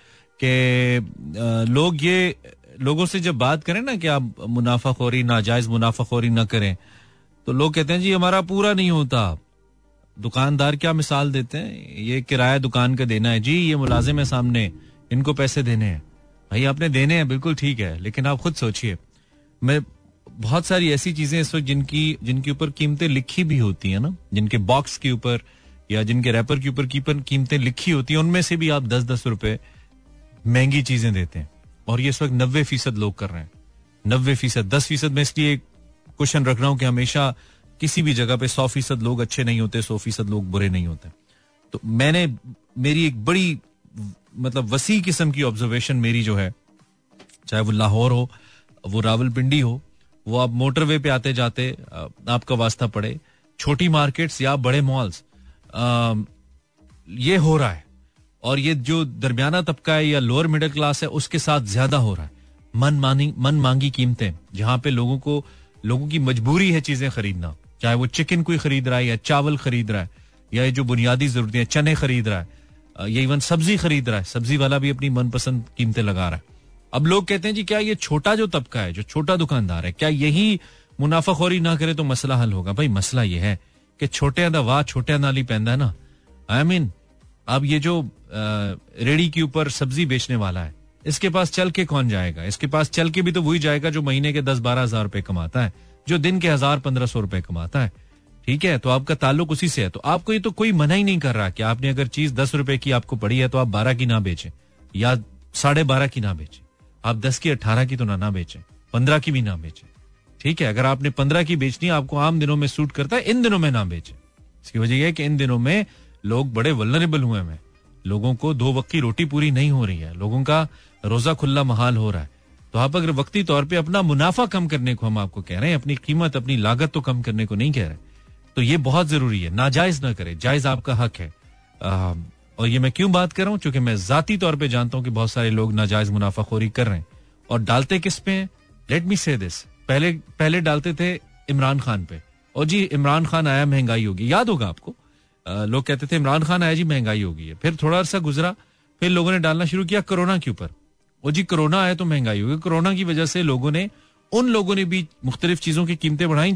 Speaker 1: कि लोगों से जब बात करें ना कि आप मुनाफाखोरी, नाजायज मुनाफाखोरी न करें, तो लोग कहते हैं जी हमारा पूरा नहीं होता. दुकानदार क्या मिसाल देते हैं, ये किराया दुकान का देना है जी, ये मुलाजिम है सामने, इनको पैसे देने हैं. भाई आपने देने हैं, बिल्कुल ठीक है, लेकिन आप खुद सोचिए, मैं बहुत सारी ऐसी चीजें इस वक्त जिनके ऊपर कीमतें लिखी भी होती है ना, जिनके बॉक्स के ऊपर या जिनके रैपर के ऊपर कीमतें लिखी होती है, उनमें से भी आप 10-10 रुपए महंगी चीजें देते हैं. और ये इस वक्त 90% लोग कर रहे हैं. 90%. 10% में इसलिए क्वेश्चन रख रहा हूं कि हमेशा किसी भी जगह पे 100% लोग अच्छे नहीं होते, 100% लोग बुरे नहीं होते. तो मेरी एक बड़ी मतलब वसी किस्म की ऑब्जर्वेशन मेरी जो है, चाहे वो लाहौर हो, वो रावलपिंडी हो, वो आप मोटरवे पे आते जाते आपका वास्ता पड़े, छोटी मार्केट्स या बड़े मॉल्स, ये हो रहा है, और ये जो दरमियाना तबका है या लोअर मिडिल क्लास है उसके साथ ज्यादा हो रहा है. मन मांगी कीमतें, जहां पे लोगों की मजबूरी है चीजें खरीदना, चाहे वो चिकन कोई खरीद रहा है या चावल खरीद रहा है या जो बुनियादी जरूरतें हैं, चने खरीद रहा है या इवन सब्जी खरीद रहा है, सब्जी वाला भी अपनी मनपसंद कीमतें लगा रहा है. अब लोग कहते हैं जी क्या ये छोटा जो तबका है, जो छोटा दुकानदार है, क्या यही मुनाफाखोरी ना करे तो मसला हल होगा? भाई मसला ये है कि छोटे दा वाह छोटे नाली पैंदा है ना. आई मीन अब ये जो रेडी के ऊपर सब्जी बेचने वाला है, इसके पास चल के कौन जाएगा? इसके पास चल के भी तो वही जाएगा जो महीने के 10-12 हजार रुपए कमाता है, जो दिन के 1000-1500 रुपए कमाता है. ठीक है, तो आपका ताल्लुक उसी से है. तो आपको ये तो कोई मना ही नहीं कर रहा कि आपने अगर चीज 10 रुपए की आपको पड़ी है तो आप 12 की ना बेचें या 12.5 की ना बेचें. आप 10 की 18 की तो ना बेचें, 15 की भी ना बेचें. ठीक है, अगर आपने 15 की बेचनी आपको आम दिनों में सूट करता है, इन दिनों में ना बेचें. इसकी वजह यह है कि इन दिनों में लोग बड़े वल्नरेबल हुए हैं. लोगों को 2 वक्त की रोटी पूरी नहीं हो रही है, लोगों का रोजा खुल्ला महाल हो रहा है. तो आप अगर वक्ती तौर पे अपना मुनाफा कम करने को हम आपको कह रहे हैं, अपनी कीमत अपनी लागत तो कम करने को नहीं कह रहे, तो ये बहुत जरूरी है. नाजायज ना करे, जायज आपका हक है. और ये मैं क्यों बात कर रहा हूं? क्योंकि मैं जाती तौर पे जानता हूं कि बहुत सारे लोग नाजायज मुनाफाखोरी कर रहे हैं. और डालते किस पे हैं? लेट मी से दिस, पहले डालते थे इमरान खान पे, और जी इमरान खान आया महंगाई होगी. याद होगा आपको, लोग कहते थे इमरान खान आया जी महंगाई होगी है. फिर थोड़ा सा गुजरा, फिर लोगों ने डालना शुरू किया कोरोना के ऊपर, और जी कोरोना आया तो महंगाई होगी. कोरोना की वजह से उन लोगों ने भी मुख्तलिफ चीजों की कीमतें बढ़ाई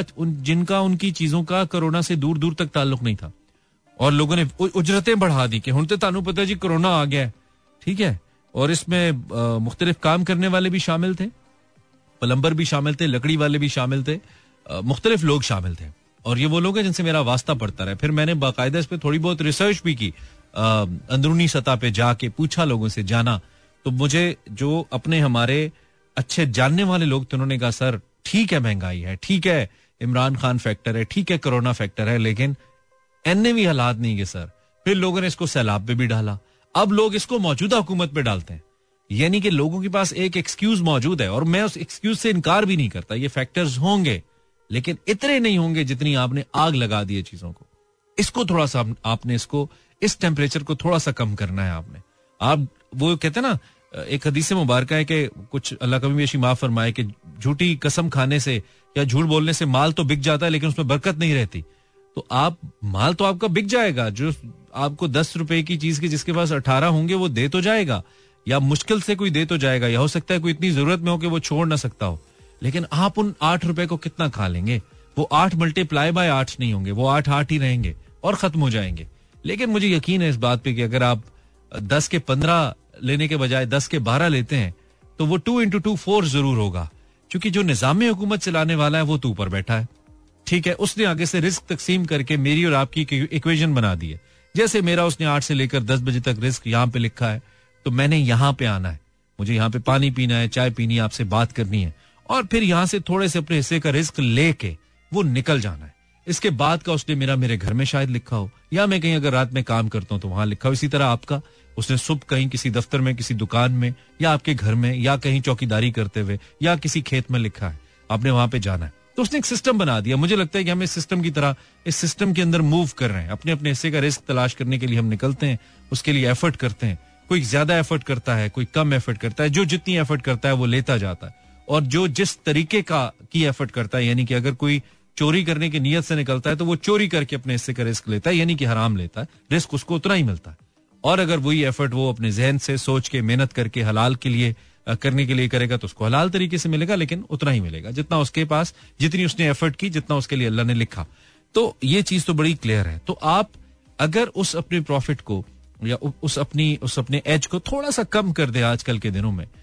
Speaker 1: जिनका उनकी चीजों का कोरोना से दूर दूर तक ताल्लुक नहीं था, और लोगों ने उजरतें बढ़ा दी कि हुण ते तानू पता जी कोरोना आ गया है. ठीक है, और इसमें मुख्तलिफ काम करने वाले भी शामिल थे, प्लम्बर भी शामिल थे, लकड़ी वाले भी शामिल थे, मुख्तलिफ लोग शामिल थे. और ये वो लोग हैं जिनसे मेरा वास्ता पड़ता रहा. फिर मैंने बाकायदा इस पर थोड़ी बहुत रिसर्च भी की, अंदरूनी सतह पे जाके पूछा, लोगों से जाना. तो मुझे जो अपने हमारे अच्छे जानने वाले लोग थे, उन्होंने कहा सर ठीक है महंगाई है, ठीक है इमरान खान फैक्टर है, ठीक है कोरोना फैक्टर है, लेकिन एने भी हालात नहीं है सर. फिर लोगों ने इसको सैलाब पे भी डाला. अब लोग इसको मौजूदा हुकूमत पे डालते हैं, यानी कि लोगों के पास एक एक्सक्यूज मौजूद है, और मैं उस एक्सक्यूज से इनकार भी नहीं करता. ये फैक्टर्स होंगे, लेकिन इतने नहीं होंगे जितनी आपने आग लगा दी है चीजों को. इसको थोड़ा सा आपने इस टेम्परेचर को थोड़ा सा कम करना है आपने. आप वो कहते हैं ना, एक हदीस मुबारक है कि कुछ अल्लाह कभी भी ऐसी माफ फरमाए कि झूठी कसम खाने से या झूठ बोलने से माल तो बिक जाता है लेकिन उसमें बरकत नहीं रहती. तो आप माल तो आपका बिक जाएगा, जो आपको 10 रुपए की चीज की जिसके पास 18 होंगे वो दे तो जाएगा, या मुश्किल से कोई दे तो जाएगा, या हो सकता है कोई इतनी जरूरत में हो कि वो छोड़ ना सकता हो. लेकिन आप उन 8 रुपए को कितना खा लेंगे? वो 8 मल्टीप्लाई बाय 8 नहीं होंगे, वो 8 ही रहेंगे और खत्म हो जाएंगे. लेकिन मुझे यकीन है इस बात पे कि अगर आप 10 के 15 लेने के बजाय 10 के 12 लेते हैं तो वो 2 into 2 4 जरूर होगा, क्योंकि जो निजाम हुकूमत चलाने वाला है वो तो ऊपर बैठा है. ठीक है, उसने आगे से रिस्क तकसीम करके मेरी और आपकी इक्वेशन बना दी है. जैसे मेरा उसने 8 से लेकर 10 बजे तक रिस्क यहाँ पे लिखा है, तो मैंने यहाँ पे आना है, मुझे यहाँ पे पानी पीना है, चाय पीनी है, आपसे बात करनी है, और फिर यहाँ से थोड़े से अपने हिस्से का रिस्क लेके वो निकल जाना है. इसके बाद का उसने मेरे घर में शायद लिखा हो, या मैं कहीं अगर रात में काम करता हूँ तो वहां लिखा हो. इसी तरह आपका उसने सुबह कहीं किसी दफ्तर में, किसी दुकान में, या आपके घर में, या कहीं चौकीदारी करते हुए, या किसी खेत में लिखा है, आपने वहां पे जाना है. तो उसने एक सिस्टम बना दिया. मुझे लगता है कि हम इस सिस्टम की तरह इस सिस्टम के अंदर मूव कर रहे हैं. अपने अपने हिस्से का रिस्क तलाश करने के लिए हम निकलते हैं, उसके लिए एफर्ट करते हैं. कोई ज्यादा एफर्ट करता है, कोई कम एफर्ट करता है. जो जितनी एफर्ट करता है वो लेता जाता है, और जो जिस तरीके की एफर्ट करता है, यानी कि अगर कोई चोरी करने की नीयत से निकलता है तो वो चोरी करके अपने हिस्से का रिस्क लेता है, यानी कि हराम लेता है, रिस्क उसको उतना ही मिलता है. और अगर वही एफर्ट वो अपने जहन से सोच के मेहनत करके हलाल के लिए करने के लिए करेगा तो उसको हलाल तरीके से मिलेगा, लेकिन उतना ही मिलेगा जितना उसके पास, जितनी उसने एफर्ट की, जितना उसके लिए अल्लाह ने लिखा. तो ये चीज तो बड़ी क्लियर है. तो आप अगर उस अपने प्रॉफिट को या उस अपने एज को थोड़ा सा कम कर दे आजकल के दिनों में,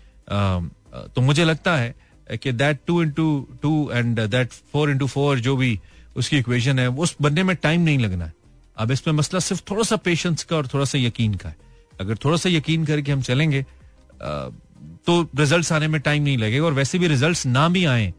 Speaker 1: तो मुझे लगता है कि that 2 into 2 and that 4 into 4 जो भी उसकी इक्वेशन है, उस बनने में टाइम नहीं लगना है. अब इसमें मसला सिर्फ थोड़ा सा पेशेंस का और थोड़ा सा यकीन का है. अगर थोड़ा सा यकीन करके हम चलेंगे तो रिजल्ट्स आने में टाइम नहीं लगेगा. और वैसे भी रिजल्ट्स ना भी आए,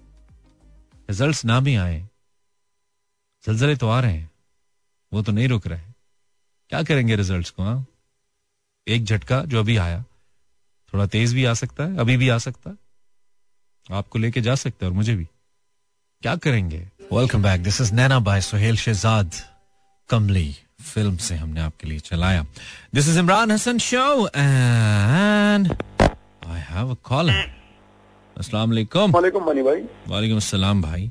Speaker 1: ज़लज़ले तो आ रहे हैं, वो तो नहीं रुक रहे हैं. क्या करेंगे रिजल्ट्स को? हाँ, एक झटका जो अभी आया थोड़ा तेज भी आ सकता है, अभी भी आ सकता है, आपको लेके जा सकता है और मुझे भी. क्या करेंगे? Welcome back, this is Naina by Suhail Shahzad. Kamli film से हमने आपके लिए चलाया. This is Imran Hasan show and I have a caller. अस्सलाम वालेकुम.
Speaker 3: वालेकुम मनी भाई.
Speaker 1: वालेकुम अस्सलाम भाई.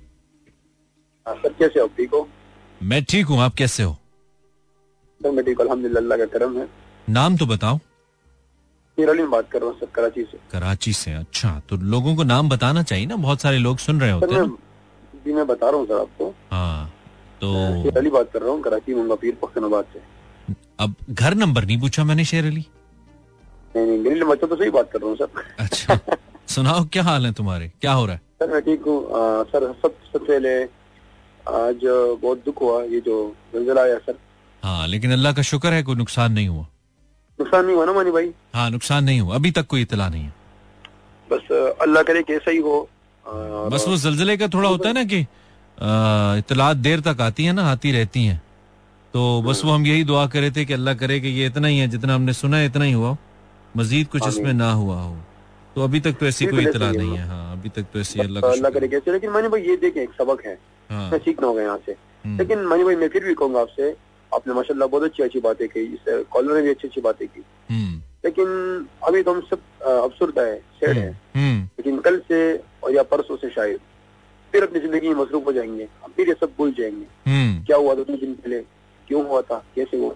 Speaker 3: सर कैसे हो? ठीक हो?
Speaker 1: मैं ठीक हूँ, आप कैसे हो?
Speaker 3: सर मैं ठीक, अल्हम्दुलिल्लाह, अल्लाह का करम है.
Speaker 1: नाम तो बताओ.
Speaker 3: शेरअली में बात कर रहा हूँ सर, कराची से.
Speaker 1: कराची से, अच्छा. तो लोगों को नाम बताना चाहिए ना, बहुत सारे लोग सुन रहे होते हैं.
Speaker 3: जी मैं बता रहा हूँ सर आपको.
Speaker 1: हाँ तो
Speaker 3: शेरअली बात कर रहा हूँ, कराची मुंगापीर पख्तनाबाद से.
Speaker 1: अब घर नंबर नहीं पूछा मैंने शेर अली.
Speaker 3: नहीं मेरी बच्चों तो सही बात कर रहा हूँ सर.
Speaker 1: अच्छा सुनाओ, क्या हाल है तुम्हारे, क्या हो रहा है?
Speaker 3: सर मैं ठीक हूँ. सर सबसे पहले आज बहुत दुख हुआ, ये जो जलजला आया सर.
Speaker 1: हाँ लेकिन अल्लाह का शुक्र है कोई नुकसान नहीं हुआ.
Speaker 3: नुकसान नहीं हुआ ना मानी भाई?
Speaker 1: हाँ नुकसान नहीं हुआ, अभी तक कोई इतला नहीं है.
Speaker 3: बस अल्लाह करे कि ऐसा ही हो.
Speaker 1: बस वो जलजले का थोड़ा होता है ना कि इतलात देर तक आती है ना, आती रहती हैं. तो बस वो हम यही दुआ करे थे कि अल्लाह करे कि ये इतना ही है, जितना हमने सुना है इतना ही हुआ, मजीद कुछ इसमें ना हुआ हो. तो अभी तक तो ऐसी कोई इतला नहीं है. हाँ अभी तक तो ऐसी
Speaker 3: अल्लाह करे कैसे. लेकिन मानी भाई ये देखें, एक सबक है, मैं सीखना होगा यहाँ से. लेकिन मानी भाई मैं फिर भी कहूँगा आपसे, आपने माशाल्लाह बहुत अच्छी बातें की, इस कॉलर ने भी अच्छी बातें की. लेकिन अभी तो हम सब अफसरदा है, सैड है. लेकिन कल से और या परसों से शायद फिर अपनी जिंदगी में मसरूफ हो जाएंगे, फिर ये सब भूल जाएंगे. क्या हुआ 2 दिन पहले, क्यों हुआ था, कैसे हुआ.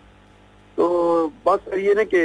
Speaker 3: तो बात सर ये ना कि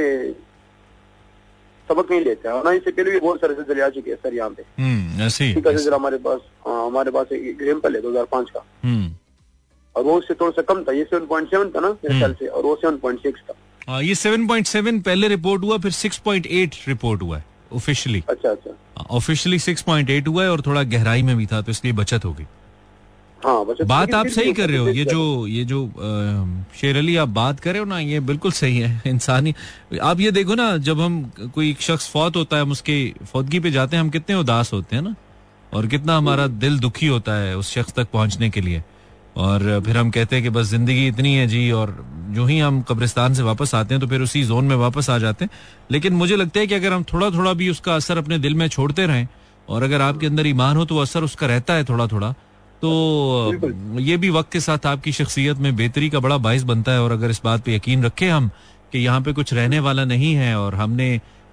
Speaker 3: सबक नहीं लेते हैं. इससे पहले भी बहुत सारे सिलसिले आ चुके हैं सर यहाँ पे.
Speaker 1: ऐसे
Speaker 3: हमारे पास एक एग्जाम्पल है 2005 का. और वो उससे थोड़ा सा कम था. ये 7.7 था ना मेरे ख्याल से, और वो 7.6 था.
Speaker 1: हाँ ये 7.7 पहले रिपोर्ट हुआ, फिर 6.8 रिपोर्ट हुआ है ऑफिशियली.
Speaker 3: अच्छा
Speaker 1: ऑफिशियली 6.8 हुआ है और थोड़ा गहराई में भी था, तो इसलिए बचत हो गई.
Speaker 3: हाँ
Speaker 1: बात आप सही कर रहे हो. ये जो शेर अली आप बात कर रहे हो ना, ये बिल्कुल सही है. इंसानी आप ये देखो ना, जब हम कोई शख्स फौत होता है, हम उसके फौतगी पे जाते हैं, हम कितने उदास होते हैं ना, और कितना हमारा दिल दुखी होता है उस शख्स तक पहुंचने के लिए. और फिर हम कहते हैं कि बस जिंदगी इतनी है जी, और जो ही हम कब्रिस्तान से वापस आते हैं तो फिर उसी जोन में वापस आ जाते हैं. लेकिन मुझे लगता है कि अगर हम थोड़ा थोड़ा भी उसका असर अपने दिल में छोड़ते रहें, और अगर आपके अंदर ईमान हो तो असर उसका रहता है थोड़ा थोड़ा, तो ये भी वक्त के साथ आपकी शख्सियत में बेहतरी का बड़ा बाइस बनता है. और अगर इस बात पे यकीन रखें हम कि यहाँ पे कुछ रहने वाला नहीं है, और हमने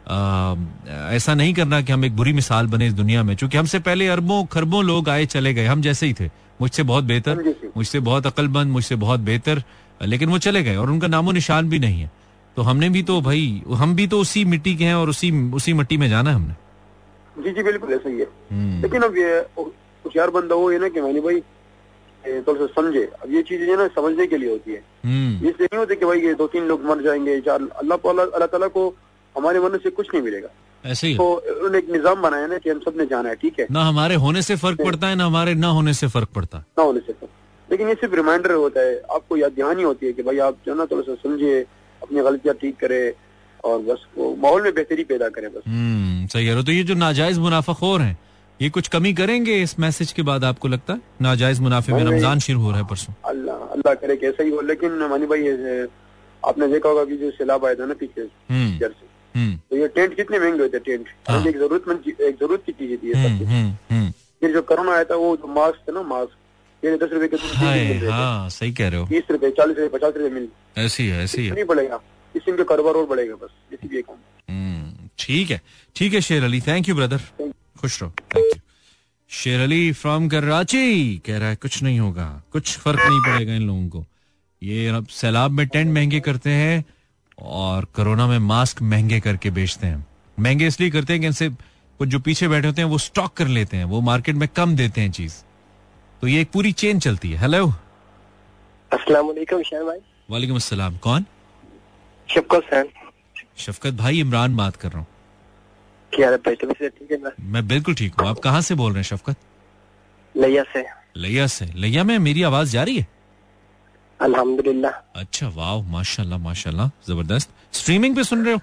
Speaker 1: ऐसा नहीं करना कि हम एक बुरी मिसाल बने इस दुनिया में. चूंकि हमसे पहले अरबों खरबों लोग आए चले गए, हम जैसे ही थे, मुझसे बहुत बेहतर, मुझसे बहुत अक्लमंद, मुझसे बहुत बेहतर, लेकिन वो चले गए और उनका नामो निशान भी नहीं है. तो हमने भी तो भाई, हम भी तो उसी मिट्टी के हैं और उसी मिट्टी में जाना है हमने.
Speaker 3: जी बिल्कुल ऐसा ही है. लेकिन अब ये होशियार बंदा वो है ना कि मैंने भाई थोड़ा सा समझे. अब ये चीजें जो ना समझने के लिए होती है, इसलिए नहीं होती कि भाई ये 2-3 लोग मर जाएंगे, 4. अल्लाह ताला को हमारे मरने से कुछ नहीं मिलेगा.
Speaker 1: ऐसे ही
Speaker 3: तो उन्होंने एक निजाम बनाया ना कि हम सब ने जाना है. ठीक है,
Speaker 1: ना हमारे होने से फर्क पड़ता है, ना हमारे ना होने से फर्क पड़ता है.
Speaker 3: ना होने से फर्क. लेकिन ये सिर्फ रिमाइंडर होता है, आपको याद दहानी होती है कि भाई आप जो ना थोड़ा सा समझे, अपनी गलतियां ठीक करे, और बस वो माहौल में बेहतरी पैदा करें बस.
Speaker 1: सही है. तो ये जो नाजायज मुनाफाखोर हैं, ये कुछ कमी करेंगे इस मैसेज के बाद, आपको लगता है? नाजायज मुनाफे में रमजान शुरू हो रहा है परसों.
Speaker 3: अल्लाह करे कि ऐसा ही हो. लेकिन मानी भाई आपने देखा होगा कि जो सैलाब आया था ना पीछे से, तो ये टेंट कितने महंगे होते हैं. टेंट एक जरूरत की चीज थी. फिर जो कोरोना आया था, वो जो मास्क था ना, मास्क 10 रुपए के.
Speaker 1: हाँ सही कह रहे हो.
Speaker 3: 30 रुपए, 40 रुपए, 50 रुपए मिल.
Speaker 1: ऐसी है नहीं
Speaker 3: पड़ेगा, इससे इनका कारोबार और बढ़ेगा. बस इसी भी एक.
Speaker 1: ठीक है शेर अली, थैंक यू ब्रदर, खुश रहो. Thank you. Sher Ali from Karachi कह रहा है कुछ नहीं होगा, कुछ फर्क नहीं पड़ेगा इन लोगों को. ये अब सैलाब में टेंट महंगे करते हैं और कोरोना में मास्क महंगे करके बेचते हैं. महंगे इसलिए करते हैं कि इनसे कुछ जो पीछे बैठे होते हैं वो स्टॉक कर लेते हैं, वो मार्केट में कम देते हैं चीज. तो ये एक पूरी चेन चलती है. हेलो,
Speaker 3: अस्सलाम वालेकुम शाह भाई.
Speaker 1: वालेकुम अस्सलाम. कौन? शफकत भाई, इमरान बात कर रहा हूँ.
Speaker 3: क्या है भाई, तुम ठीक है ना?
Speaker 1: मैं बिल्कुल ठीक हूँ. आप कहाँ से बोल रहे हैं शफकत?
Speaker 3: लिया से. लिया में मेरी आवाज जा रही है? अल्हम्दुलिल्लाह. अच्छा, वाह, माशाल्लाह माशाल्लाह, जबरदस्त. स्ट्रीमिंग पे सुन रहे हो?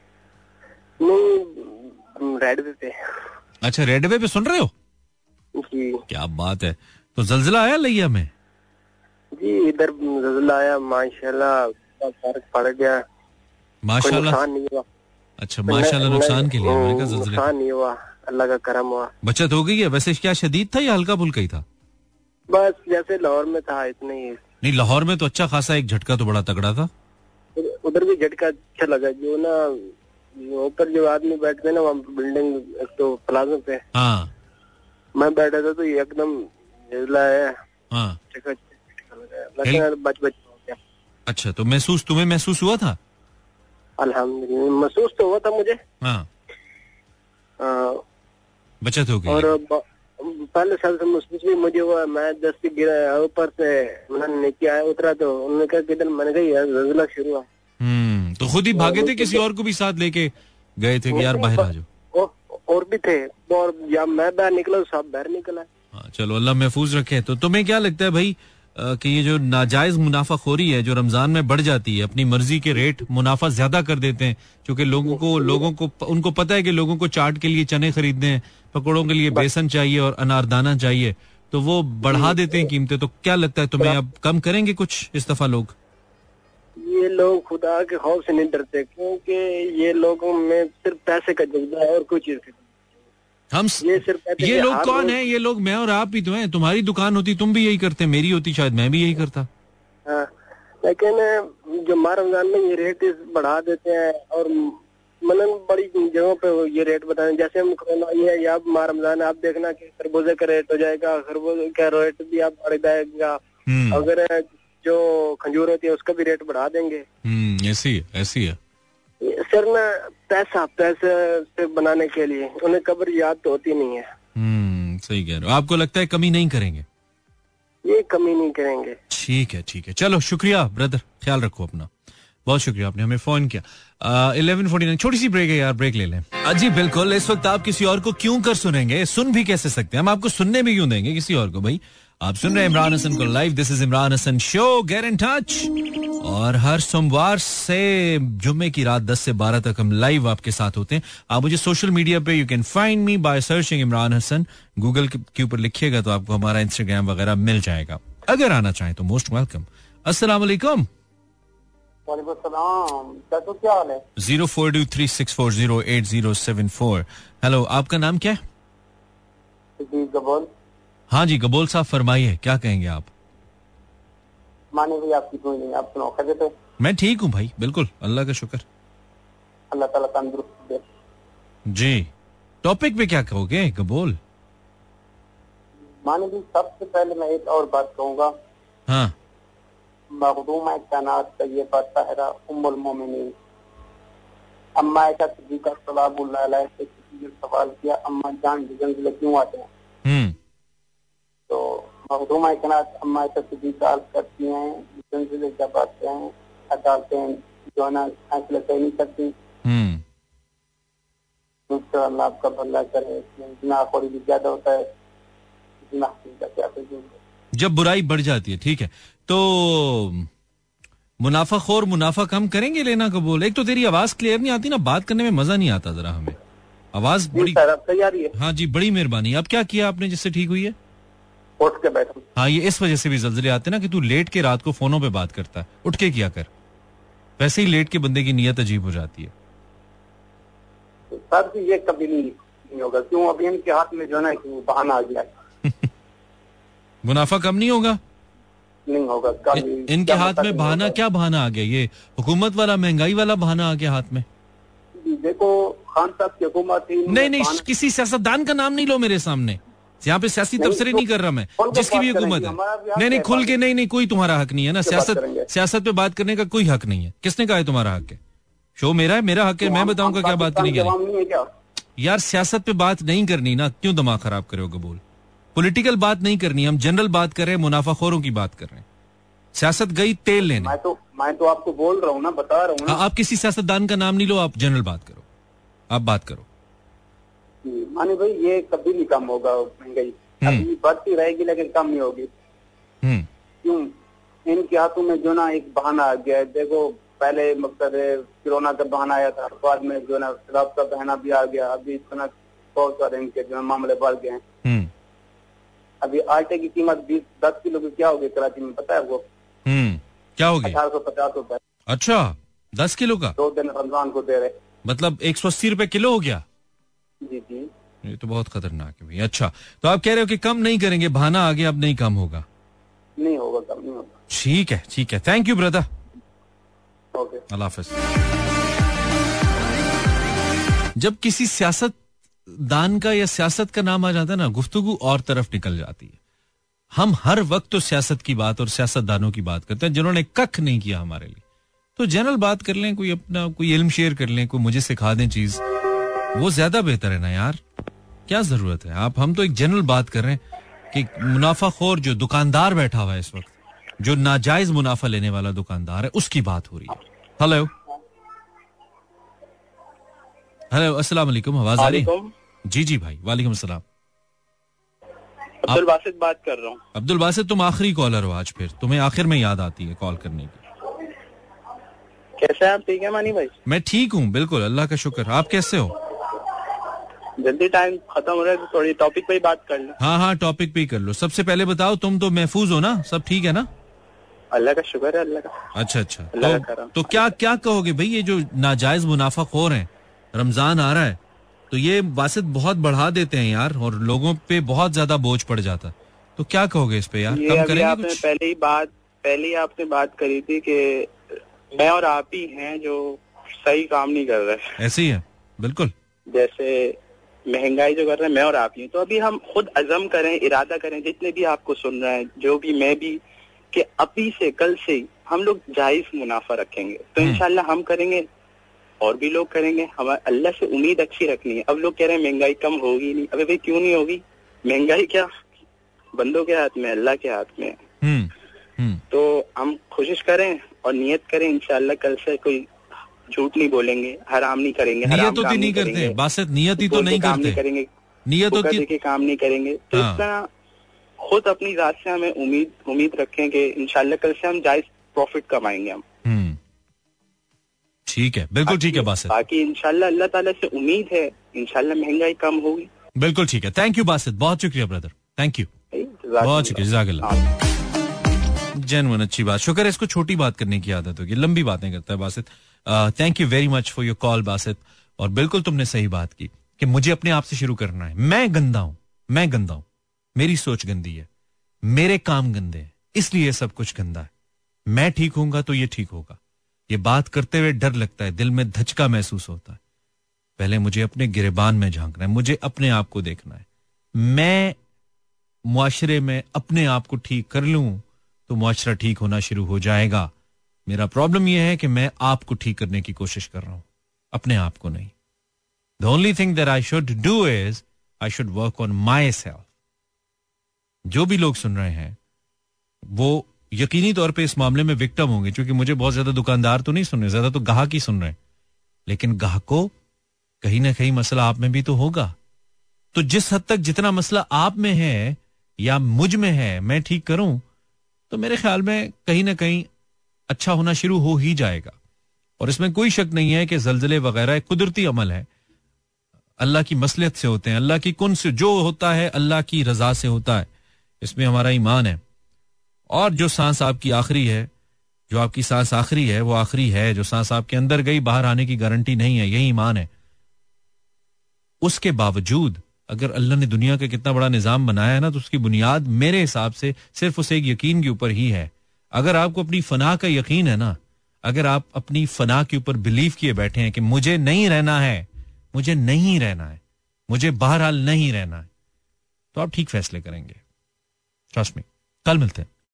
Speaker 3: नहीं, रेडवे पे. अच्छा, रेडवे पे सुन रहे हो जी. क्या बात है. तो जलजिला आया लिया में? जी इधर जलजिला आया, माशाल्लाह फर्क पड़ गया. माशाल्लाह. नहीं हुआ. अच्छा, माशाल्लाह. नुकसान के लिए मैंने कहा जलजिला. नुकसान नहीं हुआ, अल्लाह का करम हुआ. बचत हो गई है. वैसे क्या शदीद था या हल्का फुल्का ही था? बस जैसे लाहौर में था इतने ही.
Speaker 1: नहीं, लाहौर में तो अच्छा खासा एक झटका तो बड़ा तगड़ा था।
Speaker 3: उधर भी झटका अच्छा लगा, जो ना ऊपर जो आदमी बैठते ना वहाँ बिल्डिंग एक तो प्लाजा पे,
Speaker 1: हाँ
Speaker 3: मैं बैठा था तो ये एकदम हिला है।
Speaker 1: हाँ,
Speaker 3: बच हो गया।
Speaker 1: अच्छा, तो तुम्हें महसूस हुआ था?
Speaker 3: अल्हम्दुलिल्लाह महसूस तो हुआ था मुझे।
Speaker 1: हाँ, बचत हो गई।
Speaker 3: और पहले साल से महसूस भी मुझे हुआ, मैं 10 से गिरा ऊपर से, मैंने नीचे आया उतरा तो उन्होंने कहा किधर, मैंने कहा यार ज़लज़ला शुरू हुआ।
Speaker 1: तो खुद ही भागे थे, किसी और को भी साथ लेके गए थे कि यार बाहर आ जाओ?
Speaker 3: और भी थे, और जब मैं बाहर निकला सब बाहर निकला।
Speaker 1: हाँ, चलो अल्लाह महफूज रखे। तो तुम्हें क्या लगता है भाई कि ये जो नाजायज मुनाफाखोरी है जो रमजान में बढ़ जाती है, अपनी मर्जी के रेट मुनाफा ज्यादा कर देते हैं, क्योंकि लोगों को उनको पता है कि लोगों को चाट के लिए चने खरीदने हैं, पकौड़ों के लिए बेसन चाहिए और अनारदाना चाहिए, तो वो बढ़ा देते हैं कीमतें। तो क्या लगता है तुम्हें, अब कम करेंगे कुछ इस दफा लोग?
Speaker 3: ये लोग खुदा के खौफ से नहीं डरते, क्योंकि ये लोगों में सिर्फ पैसे का जज्बा है और कोई चीज का। ये
Speaker 1: लोग कौन है? ये लोग मैं और आप ही तो हैं। तुम्हारी दुकान होती तुम भी यही करते, मेरी होती शायद मैं भी यही करता।
Speaker 3: हाँ, लेकिन जो माह रमजान में ये रेट बढ़ा देते हैं, और मतलब बड़ी जगहों पे ये रेट बताएं, जैसे हम कोरोना ये या माह रमजान आप देखना कि खरबूजे का रेट हो जाएगा, खरबूजे का रेट भी आप बढ़ जाएगा, अगर जो खजूर होती है उसका भी रेट बढ़ा देंगे।
Speaker 1: ऐसी है
Speaker 3: सर ना, पैसे से बनाने के लिए उन्हें कब्र याद तो होती नहीं है।
Speaker 1: सही कह रहे हो। आपको लगता है कमी नहीं करेंगे?
Speaker 3: ये कमी नहीं करेंगे।
Speaker 1: ठीक है, चलो शुक्रिया ब्रदर, ख्याल रखो अपना। बहुत शुक्रिया, आपने हमें फोन किया। 11:49, छोटी सी ब्रेक है यार, ब्रेक ले लें। जी बिल्कुल, इस वक्त आप किसी और को क्यों कर सुनेंगे, सुन भी कैसे सकते हैं हम, आपको सुनने भी क्यों देंगे किसी और को भाई। आप सुन रहे हैं इमरान हसन को live, this is Imran Hasan show, get in touch. और हर सोमवार से जुम्मे की रात 10 से 12 तक हम लाइव आपके साथ होते हैं। आप मुझे सोशल मीडिया पे you can find me by searching Imran Hasan, Google के ऊपर लिखिएगा तो आपको हमारा इंस्टाग्राम वगैरह मिल जाएगा। अगर आना चाहें तो मोस्ट वेलकम। अस्सलाम वालेकुम।
Speaker 3: वालेकुम सलाम, क्या हाल है?
Speaker 1: 0423640807 हेलो, आपका नाम क्या है?
Speaker 3: गबोल।
Speaker 1: हाँ जी गबोल साहब, फरमाइए क्या कहेंगे आप?
Speaker 3: माने भी आपकी कोई नहीं, आप सुनाओ कैसे थे?
Speaker 1: मैं ठीक हूँ भाई, बिल्कुल अल्लाह का शुक्र।
Speaker 3: अल्लाह ताला तंदुरुस्त दे। जी,
Speaker 1: टॉपिक पे क्या कहोगे गबोल?
Speaker 3: माने भी सबसे पहले मैं एक और बात कहूँगा।
Speaker 1: हाँ,
Speaker 3: मखदूम कायनात तय्यबा ताहिरा उम्मुल मोमिनीन अम्मा आयशा सिद्दीका सलामुल्लाह अलैहा से किसी ने सवाल किया, अम्मा जान जंगल क्यों आते हैं? तो मखदूम कायनात अम्मा आयशा सिद्दीका अर्ज करती हैं, जंगल जब आते हैं अदालतें जो है ना फैसले सही नहीं करती। तो अल्लाह आपका भला करे, गुनाहखोरी भी ज्यादा होता है, गुनाह का क्या
Speaker 1: जब बुराई बढ़ जाती है। ठीक है, तो मुनाफाखोर मुनाफा कम करेंगे लेना कबूल। एक तो तेरी आवाज क्लियर नहीं आती ना, बात करने में मजा नहीं आता जरा हमें, आवाज बड़ी
Speaker 3: तैयारी है।
Speaker 1: हाँ जी, बड़ी मेहरबानी। अब क्या किया आपने जिससे ठीक हुई है?
Speaker 3: उठ के बैठा।
Speaker 1: हाँ, ये इस वजह से भी जल्जले आते ना कि तू लेट के रात को फोनों पे बात करता है, उठ के किया कर। वैसे ही लेट के बंदे की नीयत अजीब हो जाती है।
Speaker 3: सर ये कभी नहीं होगा, क्यों? अभी इनके हाथ में जो है ना बहाना आ गया है।
Speaker 1: मुनाफा कम नहीं होगा?
Speaker 3: नहीं होगा।
Speaker 1: इनके हाथ में बहाना, क्या बहाना आ गया? ये हुकूमत वाला, महंगाई वाला बहाना आ गया हाथ में।
Speaker 3: देखो खान साहब की हुकूमत थी।
Speaker 1: नहीं, किसी सियासतदान का नाम नहीं लो मेरे सामने, यहाँ पे सियासी तबसरे नहीं कर रहा मैं, जिसकी भी हुकूमत है। नहीं खुल के नहीं, कोई तुम्हारा हक नहीं है ना, सियासत पे बात करने का कोई हक नहीं है। किसने कहा है तुम्हारा हक है? शो मेरा है, मेरा हक है, मैं बताऊंगा क्या बात करनी है। यार सियासत पे बात नहीं करनी ना, क्यों दिमाग खराब करे हो कबूल? पॉलिटिकल बात नहीं करनी, हम जनरल बात कर रहे हैं, मुनाफाखोरों की बात कर रहे हैं। सियासत गई तेल लेने।
Speaker 3: मैं तो आपको बोल रहा हूँ ना, बता रहा हूँ।
Speaker 1: आप किसी सियासतदान का नाम नहीं लो, आप जनरल बात करो, आप बात करो।
Speaker 3: माने भाई ये कभी नहीं कम होगा महंगाई, अभी बढ़ती रहेगी लेकिन कम नहीं होगी। क्यों? इनके हाथों में जो ना एक बहाना आ गया है। देखो पहले मकसद कोरोना का बहाना आया था, बाद में जो ना शराब का बहाना भी आ गया, अभी इतना बहुत सारे इनके जो मामले बढ़ गए हैं। अभी आटे की कीमत 10 किलो की क्या होगी कराची में, पता है वो?
Speaker 1: क्या होगी?
Speaker 3: 1850 रुपए।
Speaker 1: अच्छा, 10 किलो का?
Speaker 3: 2 दिन रमजान को दे रहे,
Speaker 1: मतलब 180 रुपए किलो हो गया।
Speaker 3: जी जी,
Speaker 1: ये तो बहुत खतरनाक है भाई। अच्छा, तो आप कह रहे हो कि कम नहीं करेंगे, बहाना आ गया, अब नहीं कम होगा।
Speaker 3: नहीं होगा, कम नहीं होगा।
Speaker 1: ठीक है, ठीक है, थैंक यू ब्रदर,
Speaker 3: ओके,
Speaker 1: अल्लाह हाफिज। जब किसी सियासतदान का या सियासत का नाम आ जाता है ना, गुफ्तगू और तरफ निकल जाती है। हम हर वक्त तो सियासत की बात और सियासतदानों की बात करते हैं जिन्होंने कख नहीं किया हमारे लिए। तो जनरल बात कर लें, कोई अपना कोई इल्म शेयर कर लें, कोई मुझे सिखा दें चीज, वो ज्यादा बेहतर है ना यार। क्या जरूरत है हम तो एक जनरल बात कर रहे हैं कि मुनाफाखोर जो दुकानदार बैठा हुआ है इस वक्त, जो नाजायज मुनाफा लेने वाला दुकानदार है, उसकी बात हो रही है। हेलो हेलो, अस्सलाम वालेकुम, आवाज आ रही है? जी जी भाई, वालेकुम अस्सलाम।
Speaker 3: अब्दुल बासित बात कर रहा हूँ।
Speaker 1: अब्दुल बासित, तुम आखिरी कॉलर हो आज, फिर तुम्हें आखिर में याद आती है कॉल करने की।
Speaker 3: कैसे हैं आप? ठीक है मानी भाई? मैं
Speaker 1: ठीक हूँ बिल्कुल, अल्लाह का शुक्र। आप कैसे हो?
Speaker 3: जल्दी टाइम खत्म हो रहा है तो थोड़ी टॉपिक पे ही बात कर लो।
Speaker 1: हाँ, टॉपिक पे ही कर लो। सबसे पहले बताओ, तुम तो महफूज हो ना, सब ठीक है ना?
Speaker 3: अल्लाह का शुक्र है, अल्लाह का।
Speaker 1: अच्छा, तो क्या कहोगे भाई, ये जो नाजायज मुनाफाखोर हैं, रमजान आ रहा है तो ये बासित बहुत बढ़ा देते हैं यार, और लोगों पे बहुत ज्यादा बोझ पड़ जाता है। तो क्या कहोगे इस पे यार?
Speaker 3: कम करेंगे आपने कुछ? पहले ही आपने बात करी थी कि मैं और आप ही हैं जो सही काम नहीं कर रहे।
Speaker 1: ऐसे ही है बिल्कुल,
Speaker 3: जैसे महंगाई जो कर रहे हैं मैं और आप ही। तो अभी हम खुद अज़म करें, इरादा करें, जितने भी आपको सुन रहे हैं, जो भी मैं भी, कि अभी से कल से हम लोग जायज मुनाफा रखेंगे तो इंशाल्लाह हम करेंगे और भी लोग करेंगे। हमारे अल्लाह से उम्मीद अच्छी रखनी है। अब लोग कह रहे हैं महंगाई कम होगी नहीं। अबे भाई क्यों नहीं होगी? महंगाई क्या बंदों के हाथ में, अल्लाह के हाथ में है। तो हम कोशिश करें और नियत करें, इंशाल्लाह कल से कोई झूठ नहीं बोलेंगे, हराम नहीं करेंगे,
Speaker 1: नियत तो नहीं करते बासित, नियत ही तो नहीं करते,
Speaker 3: नियत के काम नहीं करेंगे। तो इस तरह खुद अपनी जात से हमें उम्मीद रखें कि इंशाल्लाह कल से हम जायज प्रॉफिट कमाएंगे हम।
Speaker 1: ठीक है, बिल्कुल ठीक है बासित।
Speaker 3: बाकी इंशाल्लाह अल्लाह ताला से उम्मीद है, इंशाल्लाह महंगाई कम होगी।
Speaker 1: बिल्कुल ठीक है, थैंक यू बासित, बहुत शुक्रिया ब्रदर, थैंक यू, बहुत शुक्रिया, जज़ाकल्लाह। जेन्युइन अच्छी बात, शुक्र है इसको छोटी बात करने की आदत होगी, लंबी बातें करता है Basit. Thank you very much for your call Basit. और बिल्कुल तुमने सही बात की कि मुझे अपने आप से शुरू करना है। मैं गंदा हूं, मेरी सोच गंदी है, मेरे काम गंदे हैं, इसलिए सब कुछ गंदा है। मैं ठीक होऊंगा तो ये ठीक होगा। ये बात करते हुए डर लगता है, दिल में धचका महसूस होता है। पहले मुझे अपने गिरेबान में झांकना है, मुझे अपने आप को देखना है। मैं मुआशरे में अपने आप को ठीक कर लूं तो मुआशरा ठीक होना शुरू हो जाएगा। मेरा प्रॉब्लम यह है कि मैं आपको ठीक करने की कोशिश कर रहा हूं, अपने आप को नहीं। The only thing that I should do is I should work on myself. जो भी लोग सुन रहे हैं वो यकीनी तौर पे इस मामले में विक्टिम होंगे, क्योंकि मुझे बहुत ज्यादा दुकानदार तो नहीं सुन रहे, ज्यादा तो ग्राहक ही सुन रहे हैं। लेकिन ग्राहकों, कहीं ना कहीं मसला आप में भी तो होगा। तो जिस हद तक जितना मसला आप में है या मुझ में है मैं ठीक करूं तो मेरे ख्याल में कहीं ना कहीं अच्छा होना शुरू हो ही जाएगा। और इसमें कोई शक नहीं है कि ज़लज़ले वगैरह एक कुदरती अमल है, अल्लाह की मसलियत से होते हैं, अल्लाह की कुन से जो होता है अल्लाह की रजा से होता है, इसमें हमारा ईमान है। और जो सांस आपकी आखिरी है, जो आपकी सांस आखिरी है वो आखिरी है, जो सांस आपके अंदर गई बाहर आने की गारंटी नहीं है, यही ईमान है। उसके बावजूद अगर अल्लाह ने दुनिया का कितना बड़ा निजाम बनाया है ना, तो उसकी बुनियाद मेरे हिसाब से सिर्फ उस एक यकीन के ऊपर ही है। अगर आपको अपनी फना का यकीन है ना, अगर आप अपनी फना के ऊपर बिलीव किए बैठे हैं कि मुझे नहीं रहना है, मुझे नहीं रहना है, मुझे बहरहाल नहीं रहना है, तो आप ठीक फैसले करेंगे। Trust me. कल मिलते हैं।